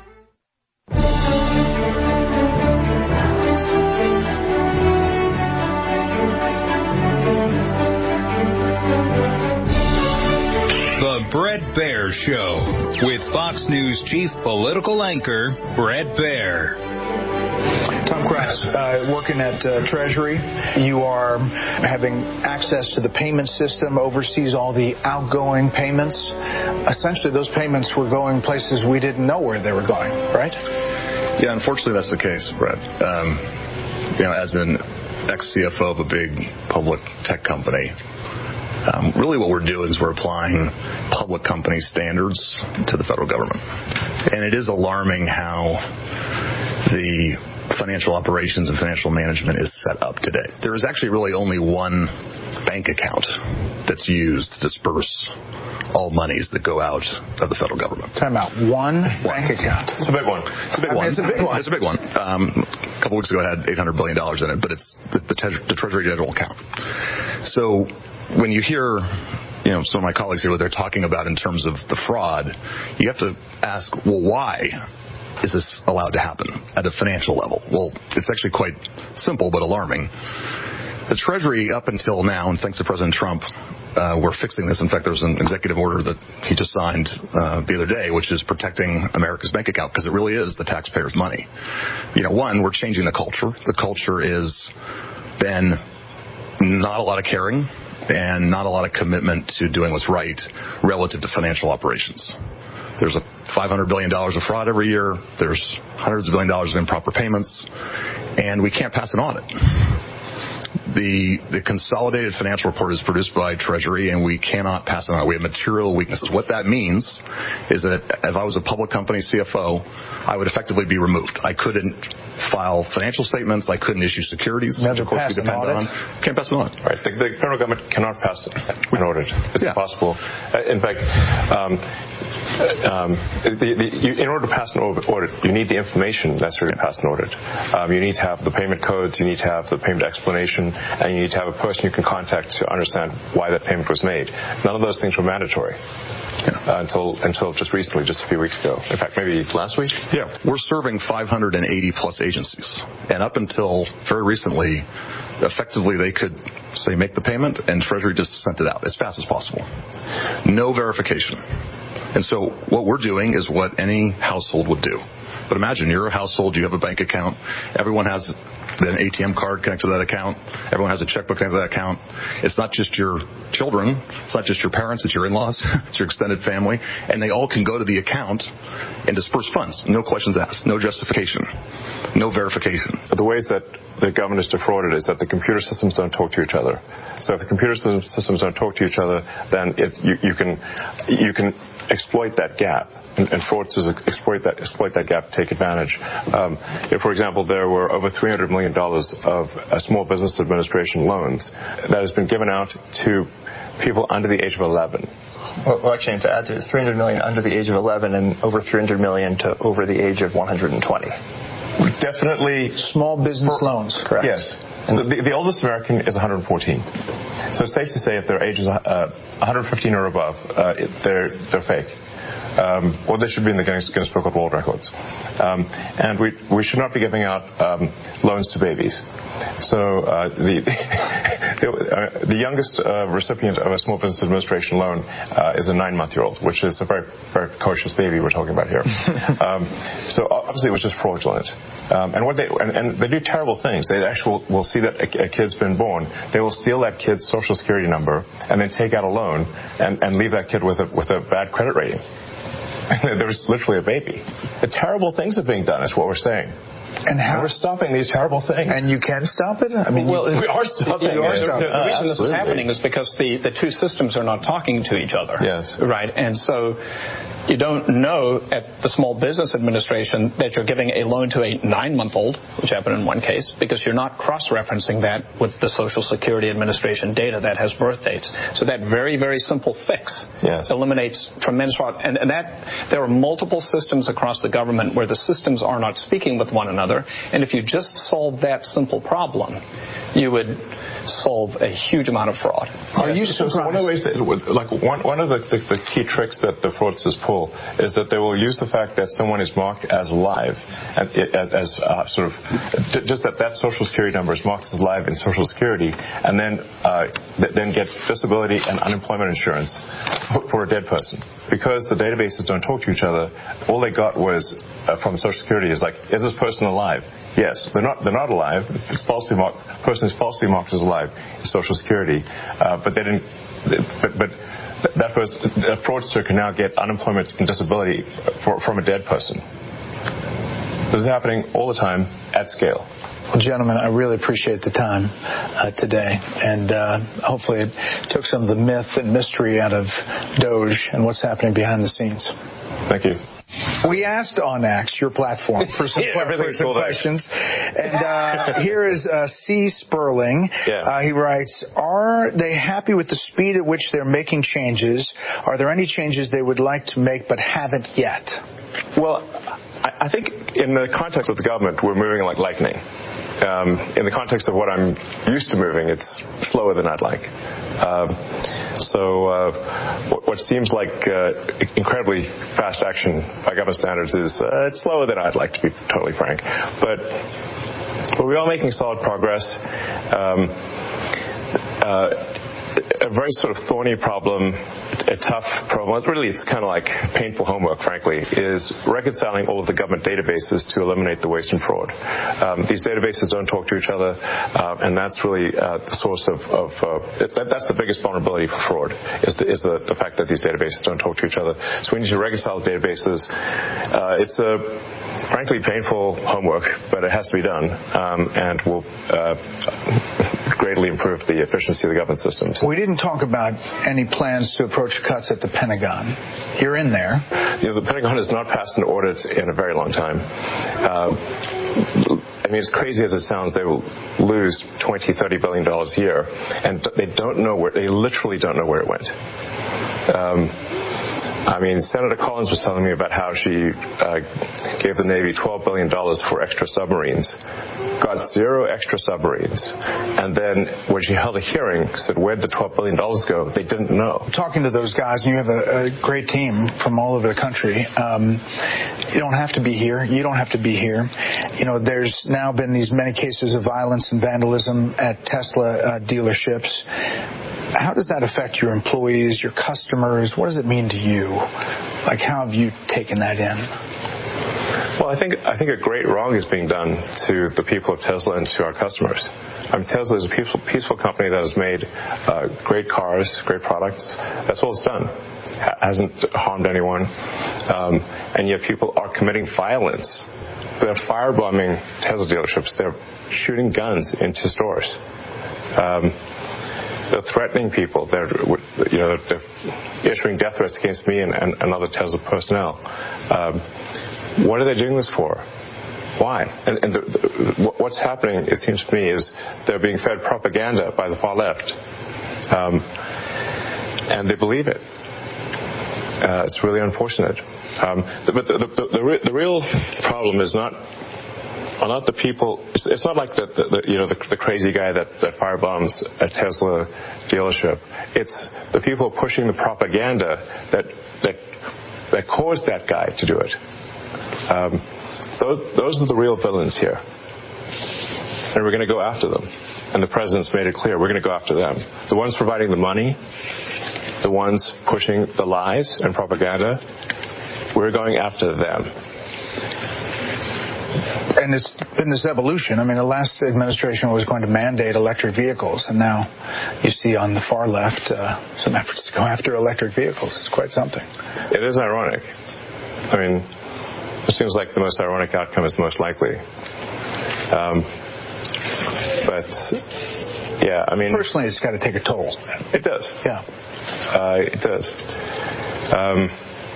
The Bret Baier Show with Fox News chief political anchor Bret Baier. Tom Kratz, uh, working at uh, Treasury, you are having access to the payment system, oversees all the outgoing payments. Essentially, those payments were going places we didn't know where they were going, right? Yeah, unfortunately, that's the case, Brett. Um, you know, as an ex-C F O of a big public tech company, um, really what we're doing is we're applying public company standards to the federal government. And it is alarming how the financial operations and financial management is set up today. There is actually really only one bank account that's used to disperse all monies that go out of the federal government. Time out. One, one bank account. It's a big one. It's a big I mean, one. It's a big one. It's a big one. Um, a couple weeks ago, it had eight hundred billion dollars in it, but it's the, the, the Treasury General account. So when you hear, you know, some of my colleagues here, what they're talking about in terms of the fraud, you have to ask, well, why is this allowed to happen at a financial level? Well, it's actually quite simple but alarming. The Treasury, up until now, and thanks to President Trump, uh, we're fixing this. In fact, there was an executive order that he just signed uh, the other day, which is protecting America's bank account, because it really is the taxpayers' money. You know, one, we're changing the culture. The culture is been not a lot of caring and not a lot of commitment to doing what's right relative to financial operations. There's a five hundred billion dollars of fraud every year. There's hundreds of billion dollars of improper payments, and we can't pass an audit. The the consolidated financial report is produced by Treasury, and we cannot pass it on. We have material weaknesses. What that means is that if I was a public company C F O, I would effectively be removed. I couldn't file financial statements. I couldn't issue securities. Never which of course pass we an depend audit. on. Can't pass an audit. Right. The, the federal government cannot pass an audit. It's yeah. impossible. Uh, in fact, um, um, the, the, you, in order to pass an audit, you need the information necessary to pass an audit. Um, you need to have the payment codes. You need to have the payment explanation. And you need to have a person you can contact to understand why that payment was made. None of those things were mandatory uh, until until just recently, just a few weeks ago. In fact, maybe last week. Yeah, we're serving five hundred eighty plus agencies, and up until very recently, effectively they could say make the payment, and Treasury just sent it out as fast as possible. No verification. And so what we're doing is what any household would do. But imagine you're a household, you have a bank account, everyone has Then an A T M card connected to that account. Everyone has a checkbook connected to that account. It's not just your children. It's not just your parents. It's your in-laws. It's your extended family. And they all can go to the account and disperse funds. No questions asked. No justification. No verification. The ways that the government is defrauded is that the computer systems don't talk to each other. So if the computer systems don't talk to each other, then it's, you, you can you can exploit that gap. And, and fraudsters exploit that exploit that gap, take advantage. Um, if, for example, there were over three hundred million dollars of uh, small business administration loans that has been given out to people under the age of eleven. Well, well, actually, to add to it, it's three hundred million dollars under the age of eleven and over three hundred million dollars to over the age of one hundred twenty. Definitely small business for, loans. Correct. Yes. The, the, the oldest American is one hundred fourteen. So it's safe to say if their age is uh, one hundred fifteen or above, uh, it, they're they're fake. Um, or they should be in the Guinness, Guinness Book of World Records. Um, and we we should not be giving out um, loans to babies. So uh, the the, uh, the youngest uh, recipient of a Small Business Administration loan uh, is a nine-month-year-old, which is a very very precocious baby we're talking about here. um, so obviously it was just fraudulent. Um, and what they and, and they do terrible things. They actually will see that a, a kid's been born. They will steal that kid's social security number and then take out a loan and, and leave that kid with a with a bad credit rating. There's literally a baby. The terrible things are being done is what we're saying. And how? And we're stopping these terrible things. And you can stop it? I mean, well, we are stopping you it. Are stopping. The, the reason uh, this is happening is because the, the two systems are not talking to each other. Yes. Right? And so you don't know at the Small Business Administration that you're giving a loan to a nine-month-old, which happened in one case, because you're not cross-referencing that with the Social Security Administration data that has birth dates. So that very, very simple fix yes. eliminates tremendous fraud. And, and that there are multiple systems across the government where the systems are not speaking with one another. And if you just solve that simple problem, you would solve a huge amount of fraud. Are you so, so one of the ways that, like one one of the, the, the key tricks that the fraudsters pull is that they will use the fact that someone is marked as live, and as, as uh, sort of just that that social security number is marked as live in Social Security, and then uh, th- then get disability and unemployment insurance for, for a dead person because the databases don't talk to each other. All they got was uh, from Social Security is like, is this person alive? Yes, they're not. They're not alive. It's falsely marked. Person is falsely marked as alive in Social Security, uh, but they didn't. But, but that person, a fraudster can now get unemployment and disability for, from a dead person. This is happening all the time at scale. Well, gentlemen, I really appreciate the time uh, today, and uh, hopefully it took some of the myth and mystery out of Doge and what's happening behind the scenes. Thank you. We asked OnX, your platform, for some, yeah, for some questions. And uh, here is uh, C. Sperling. Yeah. Uh, he writes, are they happy with the speed at which they're making changes? Are there any changes they would like to make but haven't yet? Well, I, I think in the context of the government, we're moving like lightning. Um, in the context of what I'm used to moving, it's slower than I'd like. Um, so uh, what, what seems like uh, incredibly fast action by government standards is uh, it's slower than I'd like, to be totally frank. But, but we are making solid progress. Um, uh, a very sort of thorny problem, a tough problem, really it's kind of like painful homework, frankly, is reconciling all of the government databases to eliminate the waste and fraud. Um, these databases don't talk to each other, uh, and that's really uh, the source of, of uh, that, that's the biggest vulnerability for fraud, is, the, is the, the fact that these databases don't talk to each other. So we need to reconcile the databases. Uh, it's a frankly painful homework, but it has to be done, um, and will uh, greatly improve the efficiency of the government systems. We didn't talk about any plans to approach cuts at the Pentagon. You're in there. You know, the Pentagon has not passed an audit in a very long time. Uh, I mean, as crazy as it sounds, they will lose twenty, thirty billion dollars a year, and they don't know where. They literally don't know where it went. Um, I mean, Senator Collins was telling me about how she uh, gave the Navy twelve billion dollars for extra submarines, got zero extra submarines, and then when she held a hearing, said, where'd the twelve billion dollars go? They didn't know. Talking to those guys, and you have a, a great team from all over the country. Um, you don't have to be here. You don't have to be here. You know, there's now been these many cases of violence and vandalism at Tesla uh, dealerships. How does that affect your employees, your customers? What does it mean to you? Like, how have you taken that in? Well, I think I think a great wrong is being done to the people of Tesla and to our customers. I mean, Tesla is a peaceful, peaceful company that has made uh, great cars, great products. That's all it's done. It hasn't harmed anyone. Um, and yet people are committing violence. They're firebombing Tesla dealerships. They're shooting guns into stores. Um, they're threatening people. They're, you know, they're issuing death threats against me and, and, and other Tesla personnel. Um, what are they doing this for? Why? And, and the, the, what's happening, it seems to me, is they're being fed propaganda by the far left. Um, and they believe it. Uh, it's really unfortunate. Um, but the, the, the, the, re- the real problem is not are not the people. It's, it's not like the, the, the you know the, the crazy guy that, that firebombs a Tesla dealership. It's the people pushing the propaganda that that that caused that guy to do it. Um, those those are the real villains here, and we're going to go after them. And the president's made it clear we're going to go after them. The ones providing the money, the ones pushing the lies and propaganda, we're going after them. And it's been this evolution. I mean, the last administration was going to mandate electric vehicles, and now you see on the far left uh, some efforts to go after electric vehicles. It's quite something. It is ironic. I mean, it seems like the most ironic outcome is most likely. Um, but, yeah, I mean... Personally, it's got to take a toll. It does. Yeah. Uh, it does. Um,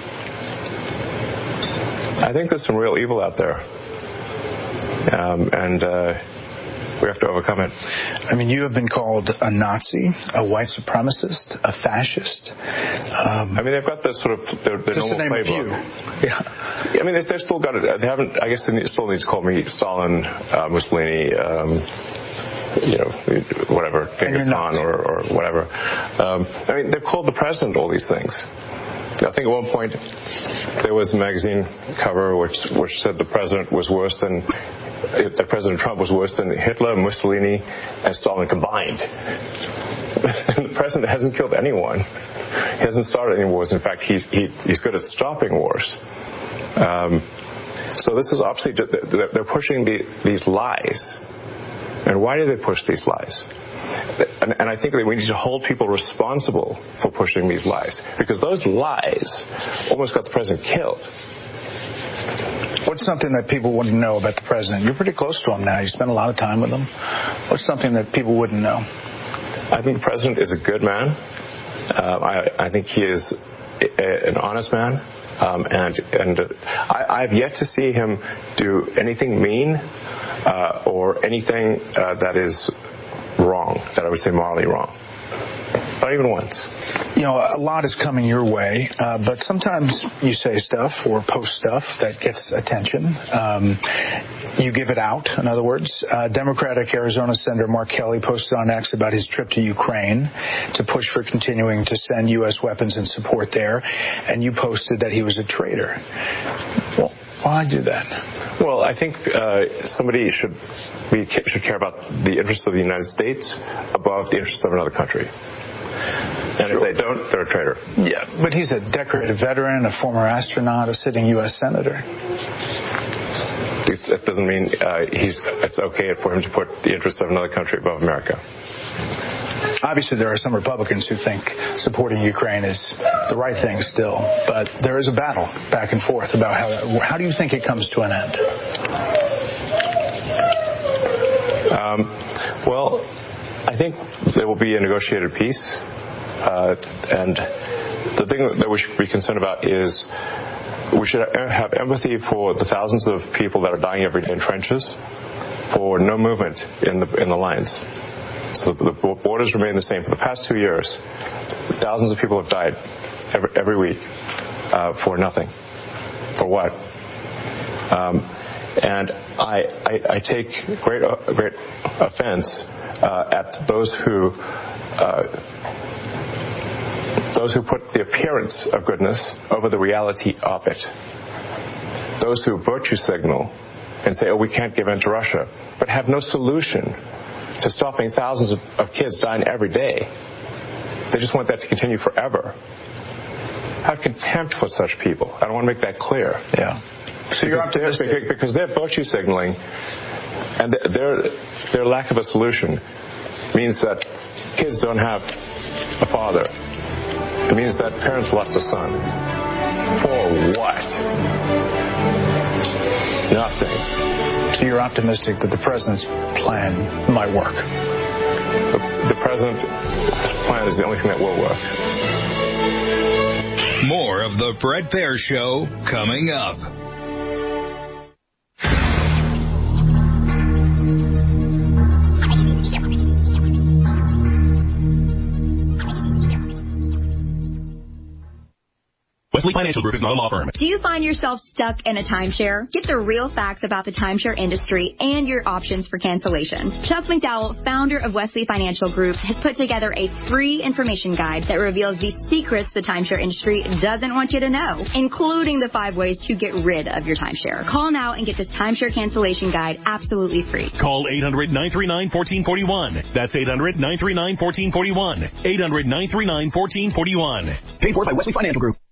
I think there's some real evil out there. Um, and uh, we have to overcome it. I mean, you have been called a Nazi, a white supremacist, a fascist. Um, I mean, they've got this sort of their, their just normal to name playbook. a few. Yeah. I mean, they, they've still got it. They haven't. I guess they need, still need to call me Stalin, uh, Mussolini, um, you know, whatever, Genghis Khan or, or whatever. Um, I mean, they've called the president all these things. I think at one point there was a magazine cover which which said the president was worse than that President Trump was worse than Hitler, Mussolini, and Stalin combined. And the president hasn't killed anyone. He hasn't started any wars. In fact, he's he, he's good at stopping wars. Um, so this is obviously they're pushing the, these lies. And why do they push these lies? And, and I think that we need to hold people responsible for pushing these lies, because those lies almost got the president killed. What's something that people wouldn't know about the president? You're pretty close to him now. You spend a lot of time with him. What's something that people wouldn't know? I think the president is a good man. Uh, I, I think he is a, an honest man. Um, and and uh, I, I've yet to see him do anything mean uh, or anything uh, that is wrong, that I would say morally wrong. Not even once. You know, a lot is coming your way, uh, but sometimes you say stuff or post stuff that gets attention. Um, you give it out, in other words. Uh, Democratic Arizona Senator Mark Kelly posted on X about his trip to Ukraine to push for continuing to send U S weapons and support there, and you posted that he was a traitor. Well, why do that? Well, I think uh, somebody should be, should care about the interests of the United States above the interests of another country. And sure. If they don't, they're a traitor. Yeah, but he's a decorated veteran, a former astronaut, a sitting U S senator. It doesn't mean uh, he's. It's okay for him to put the interests of another country above America. Obviously, there are some Republicans who think supporting Ukraine is the right thing still, but there is a battle back and forth about how that, how do you think it comes to an end? Um, well, I think there will be a negotiated peace, uh, and the thing that we should be concerned about is we should have empathy for the thousands of people that are dying every day in trenches for no movement in the in the lines. So the borders remain the same. For the past two years, thousands of people have died every, every week uh, for nothing. For what? Um, and I, I, I take great uh, great offense uh, at those who uh, those who put the appearance of goodness over the reality of it. Those who virtue signal and say, "Oh, we can't give in to Russia," but have no solution to stopping thousands of, of kids dying every day. They just want that to continue forever. I have contempt for such people. I don't want to make that clear. Yeah. So you're optimistic because they're virtue signaling, and their their lack of a solution means that kids don't have a father. It means that parents lost a son. For what? Nothing. So you're optimistic that the president's plan might work? The, the president's plan is the only thing that will work. More of the Bret Baier Show coming up. Wesley Financial Group is not a law firm. Do you find yourself stuck in a timeshare? Get the real facts about the timeshare industry and your options for cancellation. Chuck McDowell, founder of Wesley Financial Group, has put together a free information guide that reveals the secrets the timeshare industry doesn't want you to know, including the five ways to get rid of your timeshare. Call now and get this timeshare cancellation guide absolutely free. Call eight hundred, nine three nine, one four four one. That's eight hundred, nine three nine, one four four one. eight hundred, nine three nine, one four four one. Paid for by Wesley Financial Group.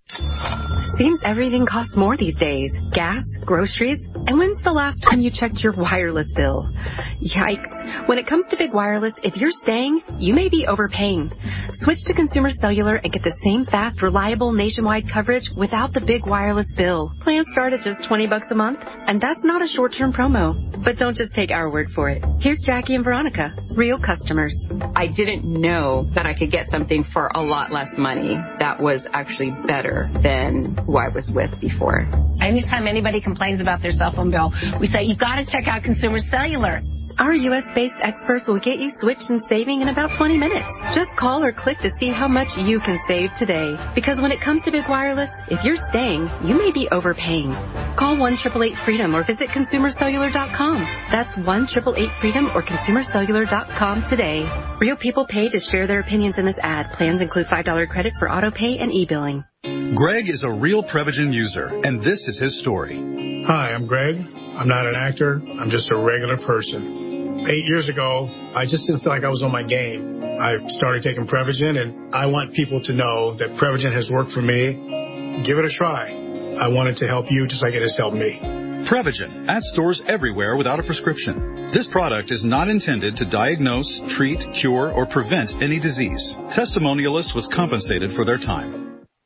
Seems everything costs more these days. Gas, groceries, and when's the last time you checked your wireless bill? Yikes. When it comes to big wireless, if you're staying, you may be overpaying. Switch to Consumer Cellular and get the same fast, reliable nationwide coverage without the big wireless bill. Plans start at just twenty bucks a month, and that's not a short-term promo. But don't just take our word for it. Here's Jackie and Veronica, real customers. I didn't know that I could get something for a lot less money that was actually better than who I was with before. Anytime anybody complains about their cell phone bill, we say, you've got to check out Consumer Cellular. Our U S-based experts will get you switched and saving in about twenty minutes. Just call or click to see how much you can save today. Because when it comes to big wireless, if you're staying, you may be overpaying. Call one eight eight eight freedom or visit consumer cellular dot com. That's one eight eight eight freedom or consumer cellular dot com today. Real people pay to share their opinions in this ad. Plans include five dollars credit for auto pay and e-billing. Greg is a real Prevagen user, and this is his story. Hi, I'm Greg. I'm not an actor. I'm just a regular person. Eight years ago, I just didn't feel like I was on my game. I started taking Prevagen, and I want people to know that Prevagen has worked for me. Give it a try. I want it to help you just like it has helped me. Prevagen, at stores everywhere without a prescription. This product is not intended to diagnose, treat, cure, or prevent any disease. Testimonialists was compensated for their time.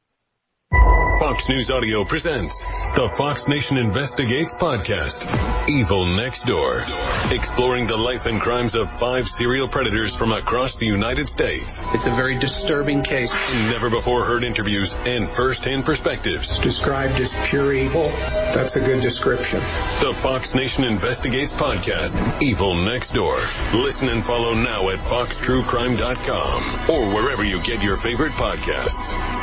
Fox News Audio presents the Fox Nation Investigates podcast, Evil Next Door, exploring the life and crimes of five serial predators from across the United States. It's a very disturbing case. Never-before-heard interviews and first-hand perspectives. Described as pure evil. That's a good description. The Fox Nation Investigates podcast, Evil Next Door. Listen and follow now at fox true crime dot com or wherever you get your favorite podcasts.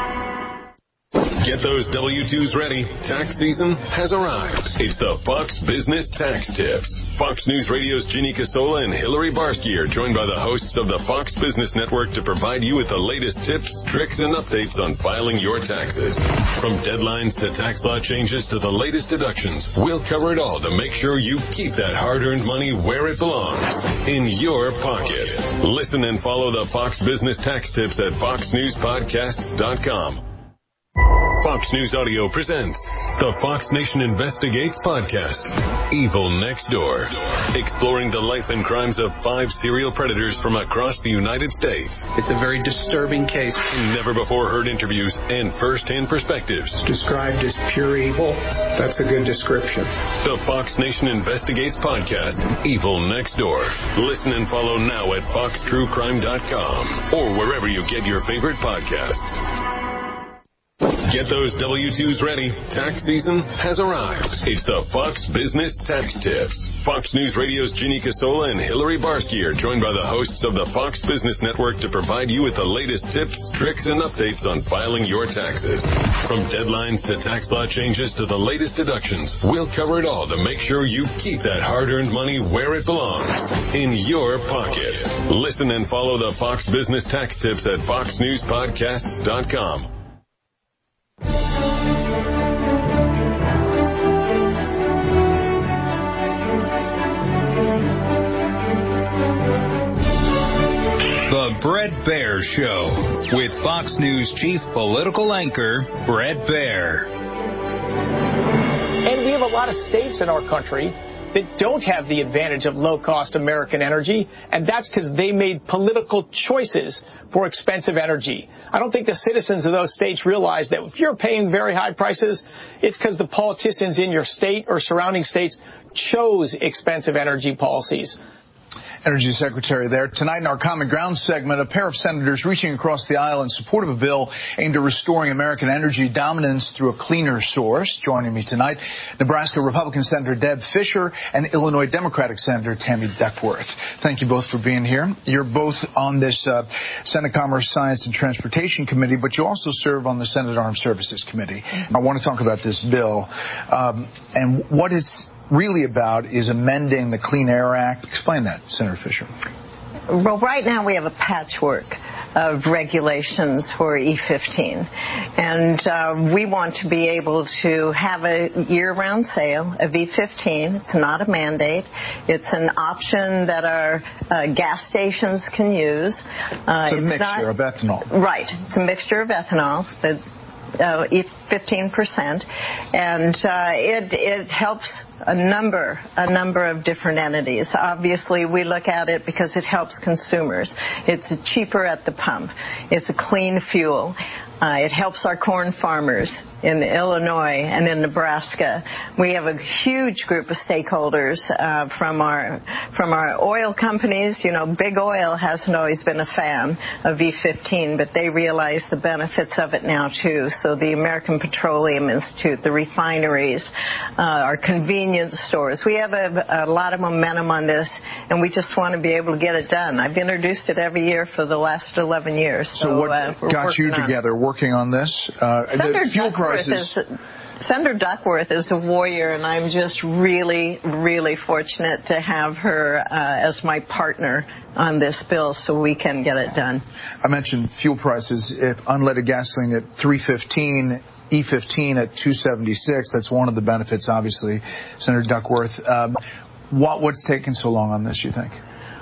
Get those W two's ready. Tax season has arrived. It's the Fox Business Tax Tips. Fox News Radio's Ginny Casola and Hillary Barsky are joined by the hosts of the Fox Business Network to provide you with the latest tips, tricks, and updates on filing your taxes. From deadlines to tax law changes to the latest deductions, we'll cover it all to make sure you keep that hard-earned money where it belongs, in your pocket. Listen and follow the Fox Business Tax Tips at fox news podcasts dot com. Fox News Audio presents the Fox Nation Investigates podcast, Evil Next Door, exploring the life and crimes of five serial predators from across the United States. It's a very disturbing case. Never-before-heard interviews and first-hand perspectives. Described as pure evil. That's a good description. The Fox Nation Investigates podcast, Evil Next Door. Listen and follow now at fox true crime dot com or wherever you get your favorite podcasts. Get those W two's ready. Tax season has arrived. It's the Fox Business Tax Tips. Fox News Radio's Ginny Casola and Hillary Barsky are joined by the hosts of the Fox Business Network to provide you with the latest tips, tricks, and updates on filing your taxes. From deadlines to tax law changes to the latest deductions, we'll cover it all to make sure you keep that hard-earned money where it belongs, in your pocket. Listen and follow the Fox Business Tax Tips at fox news podcasts dot com. The Bret Baier Show with Fox News chief political anchor Bret Baier. And we have a lot of states in our country that don't have the advantage of low-cost American energy, and that's because they made political choices for expensive energy. I don't think the citizens of those states realize that if you're paying very high prices, it's because the politicians in your state or surrounding states chose expensive energy policies. Energy Secretary there. Tonight in our Common Ground segment, a pair of senators reaching across the aisle in support of a bill aimed at restoring American energy dominance through a cleaner source. Joining me tonight, Nebraska Republican Senator Deb Fischer and Illinois Democratic Senator Tammy Duckworth. Thank you both for being here. You're both on this uh, Senate Commerce, Science, and Transportation Committee, but you also serve on the Senate Armed Services Committee. I want to talk about this bill um, and what is really about is amending the Clean Air Act. Explain that, Senator Fischer. Well, right now we have a patchwork of regulations for E fifteen. And uh, we want to be able to have a year-round sale of E fifteen. It's not a mandate. It's an option that our uh, gas stations can use. Uh, it's a it's mixture not, of ethanol. Right. It's a mixture of ethanol. The, uh, fifteen percent. And uh, it, it helps a number, a number of different entities. Obviously, we look at it because it helps consumers. It's cheaper at the pump. It's a clean fuel. Uh, it helps our corn farmers in Illinois and in Nebraska. We have a huge group of stakeholders uh, from our from our oil companies. You know, Big Oil hasn't always been a fan of E fifteen, but they realize the benefits of it now too. So the American Petroleum Institute, the refineries, uh, our convenience stores. We have a, a lot of momentum on this, and we just want to be able to get it done. I've introduced it every year for the last eleven years. So, so what uh, we're got you on together it. working on this? Uh, Senator the fuel Duckworth prices. Is, Senator Duckworth is a warrior, and I'm just really, really fortunate to have her uh, as my partner on this bill so we can get it done. I mentioned fuel prices. If unleaded gasoline at three fifteen, E fifteen at two seventy-six, that's one of the benefits, obviously. Senator Duckworth, um, what, what's taken so long on this, you think?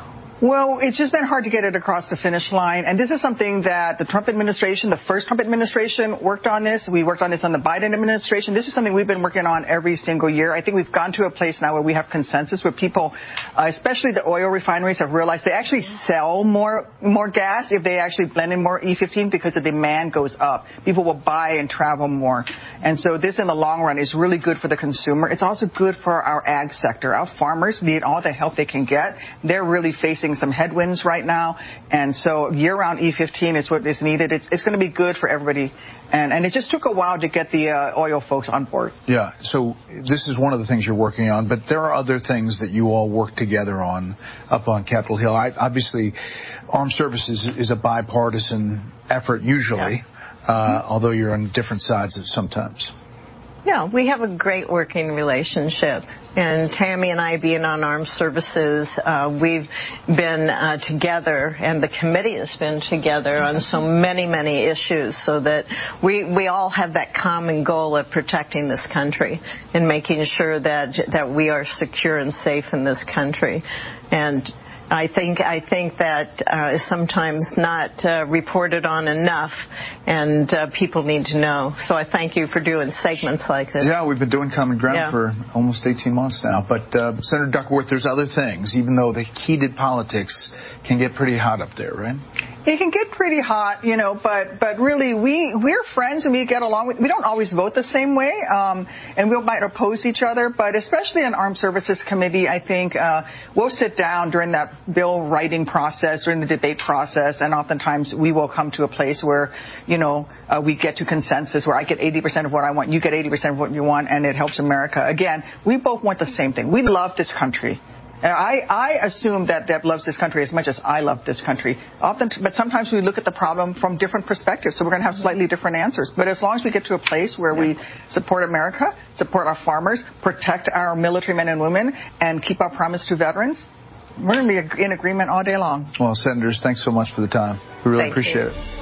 Well, it's just been hard to get it across the finish line. And this is something that the Trump administration, the first Trump administration, worked on this. We worked on this on the Biden administration. This is something we've been working on every single year. I think we've gone to a place now where we have consensus, where people, uh, especially the oil refineries, have realized they actually sell more more gas if they actually blend in more E fifteen because the demand goes up. People will buy and travel more. And so this, in the long run, is really good for the consumer. It's also good for our ag sector. Our farmers need all the help they can get. They're really facing some headwinds right now, and so year-round E fifteen is what is needed. It's, it's going to be good for everybody, and, and it just took a while to get the uh, oil folks on board. Yeah, so this is one of the things you're working on, but there are other things that you all work together on up on Capitol Hill. I, obviously, Armed Services is a bipartisan effort usually, yeah. uh, mm-hmm. although you're on different sides sometimes. Yeah, we have a great working relationship. And Tammy and I being on Armed Services, uh, we've been uh, together, and the committee has been together on so many, many issues so that we, we all have that common goal of protecting this country and making sure that, that we are secure and safe in this country. And I think I think that uh, is sometimes not uh, reported on enough, and uh, people need to know. So I thank you for doing segments like this. Yeah, we've been doing Common Ground yeah. for almost eighteen months now. But uh, Senator Duckworth, there's other things, even though the heated politics can get pretty hot up there, right? It can get pretty hot, you know, but but really we we're friends and we get along with. We don't always vote the same way, um, and we might oppose each other. But especially in Armed Services Committee, I think uh, we'll sit down during that bill writing process, during the debate process, and oftentimes we will come to a place where, you know, uh, we get to consensus where I get eighty percent of what I want, you get eighty percent of what you want, and it helps America. Again, we both want the same thing. We love this country. I, I assume that Deb loves this country as much as I love this country. Often, but sometimes we look at the problem from different perspectives, so we're going to have slightly different answers. But as long as we get to a place where we support America, support our farmers, protect our military men and women, and keep our promise to veterans, we're going to be in agreement all day long. Well, Senators, thanks so much for the time. We really Thank appreciate you. it.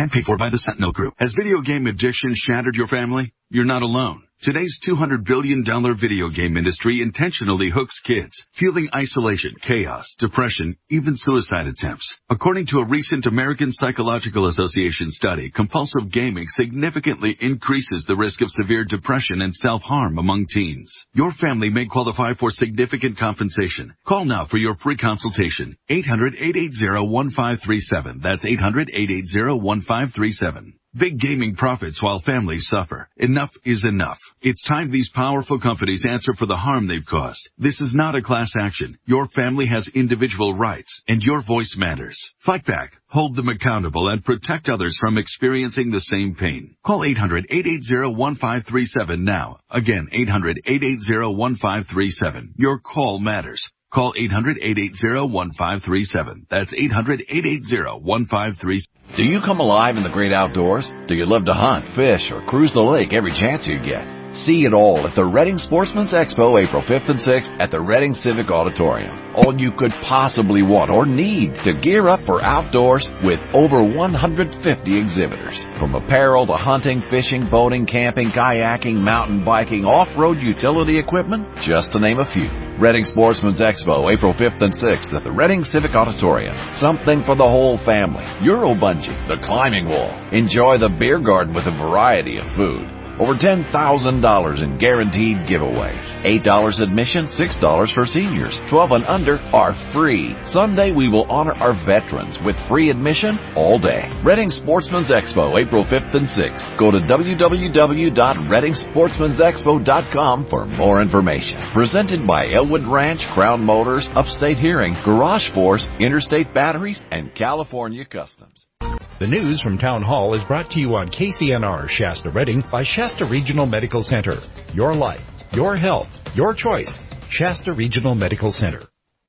and paid for by the Sentinel Group. Has video game addiction shattered your family? You're not alone. Today's two hundred billion dollars video game industry intentionally hooks kids, fueling isolation, chaos, depression, even suicide attempts. According to a recent American Psychological Association study, compulsive gaming significantly increases the risk of severe depression and self-harm among teens. Your family may qualify for significant compensation. Call now for your free consultation. eight hundred, eight eight zero, one five three seven. That's eight hundred, eight eight zero, one five three seven. Big gaming profits while families suffer. Enough is enough. It's time these powerful companies answer for the harm they've caused. This is not a class action. Your family has individual rights, and your voice matters. Fight back, hold them accountable, and protect others from experiencing the same pain. Call eight hundred, eight eight zero, one five three seven now. Again, eight hundred, eight eight zero, one five three seven. Your call matters. Call eight hundred, eight eight zero, one five three seven. That's eight hundred, eight eight zero, one five three seven. Do you come alive in the great outdoors? Do you love to hunt, fish, or cruise the lake every chance you get? See it all at the Reading Sportsman's Expo, April fifth and sixth at the Reading Civic Auditorium. All you could possibly want or need to gear up for outdoors with over one hundred fifty exhibitors. From apparel to hunting, fishing, boating, camping, kayaking, mountain biking, off-road utility equipment, just to name a few. Reading Sportsman's Expo, April fifth and sixth at the Reading Civic Auditorium. Something for the whole family. Euro bungee, the climbing wall. Enjoy the beer garden with a variety of food. Over ten thousand dollars in guaranteed giveaways. eight dollars admission, six dollars for seniors. twelve and under are free. Sunday we will honor our veterans with free admission all day. Reading Sportsman's Expo, April fifth and sixth. Go to w w w dot reading sportsmans expo dot com for more information. Presented by Elwood Ranch, Crown Motors, Upstate Hearing, Garage Force, Interstate Batteries, and California Customs. The news from Town Hall is brought to you on K C N R Shasta Reading by Shasta Regional Medical Center. Your life, your health, your choice. Shasta Regional Medical Center.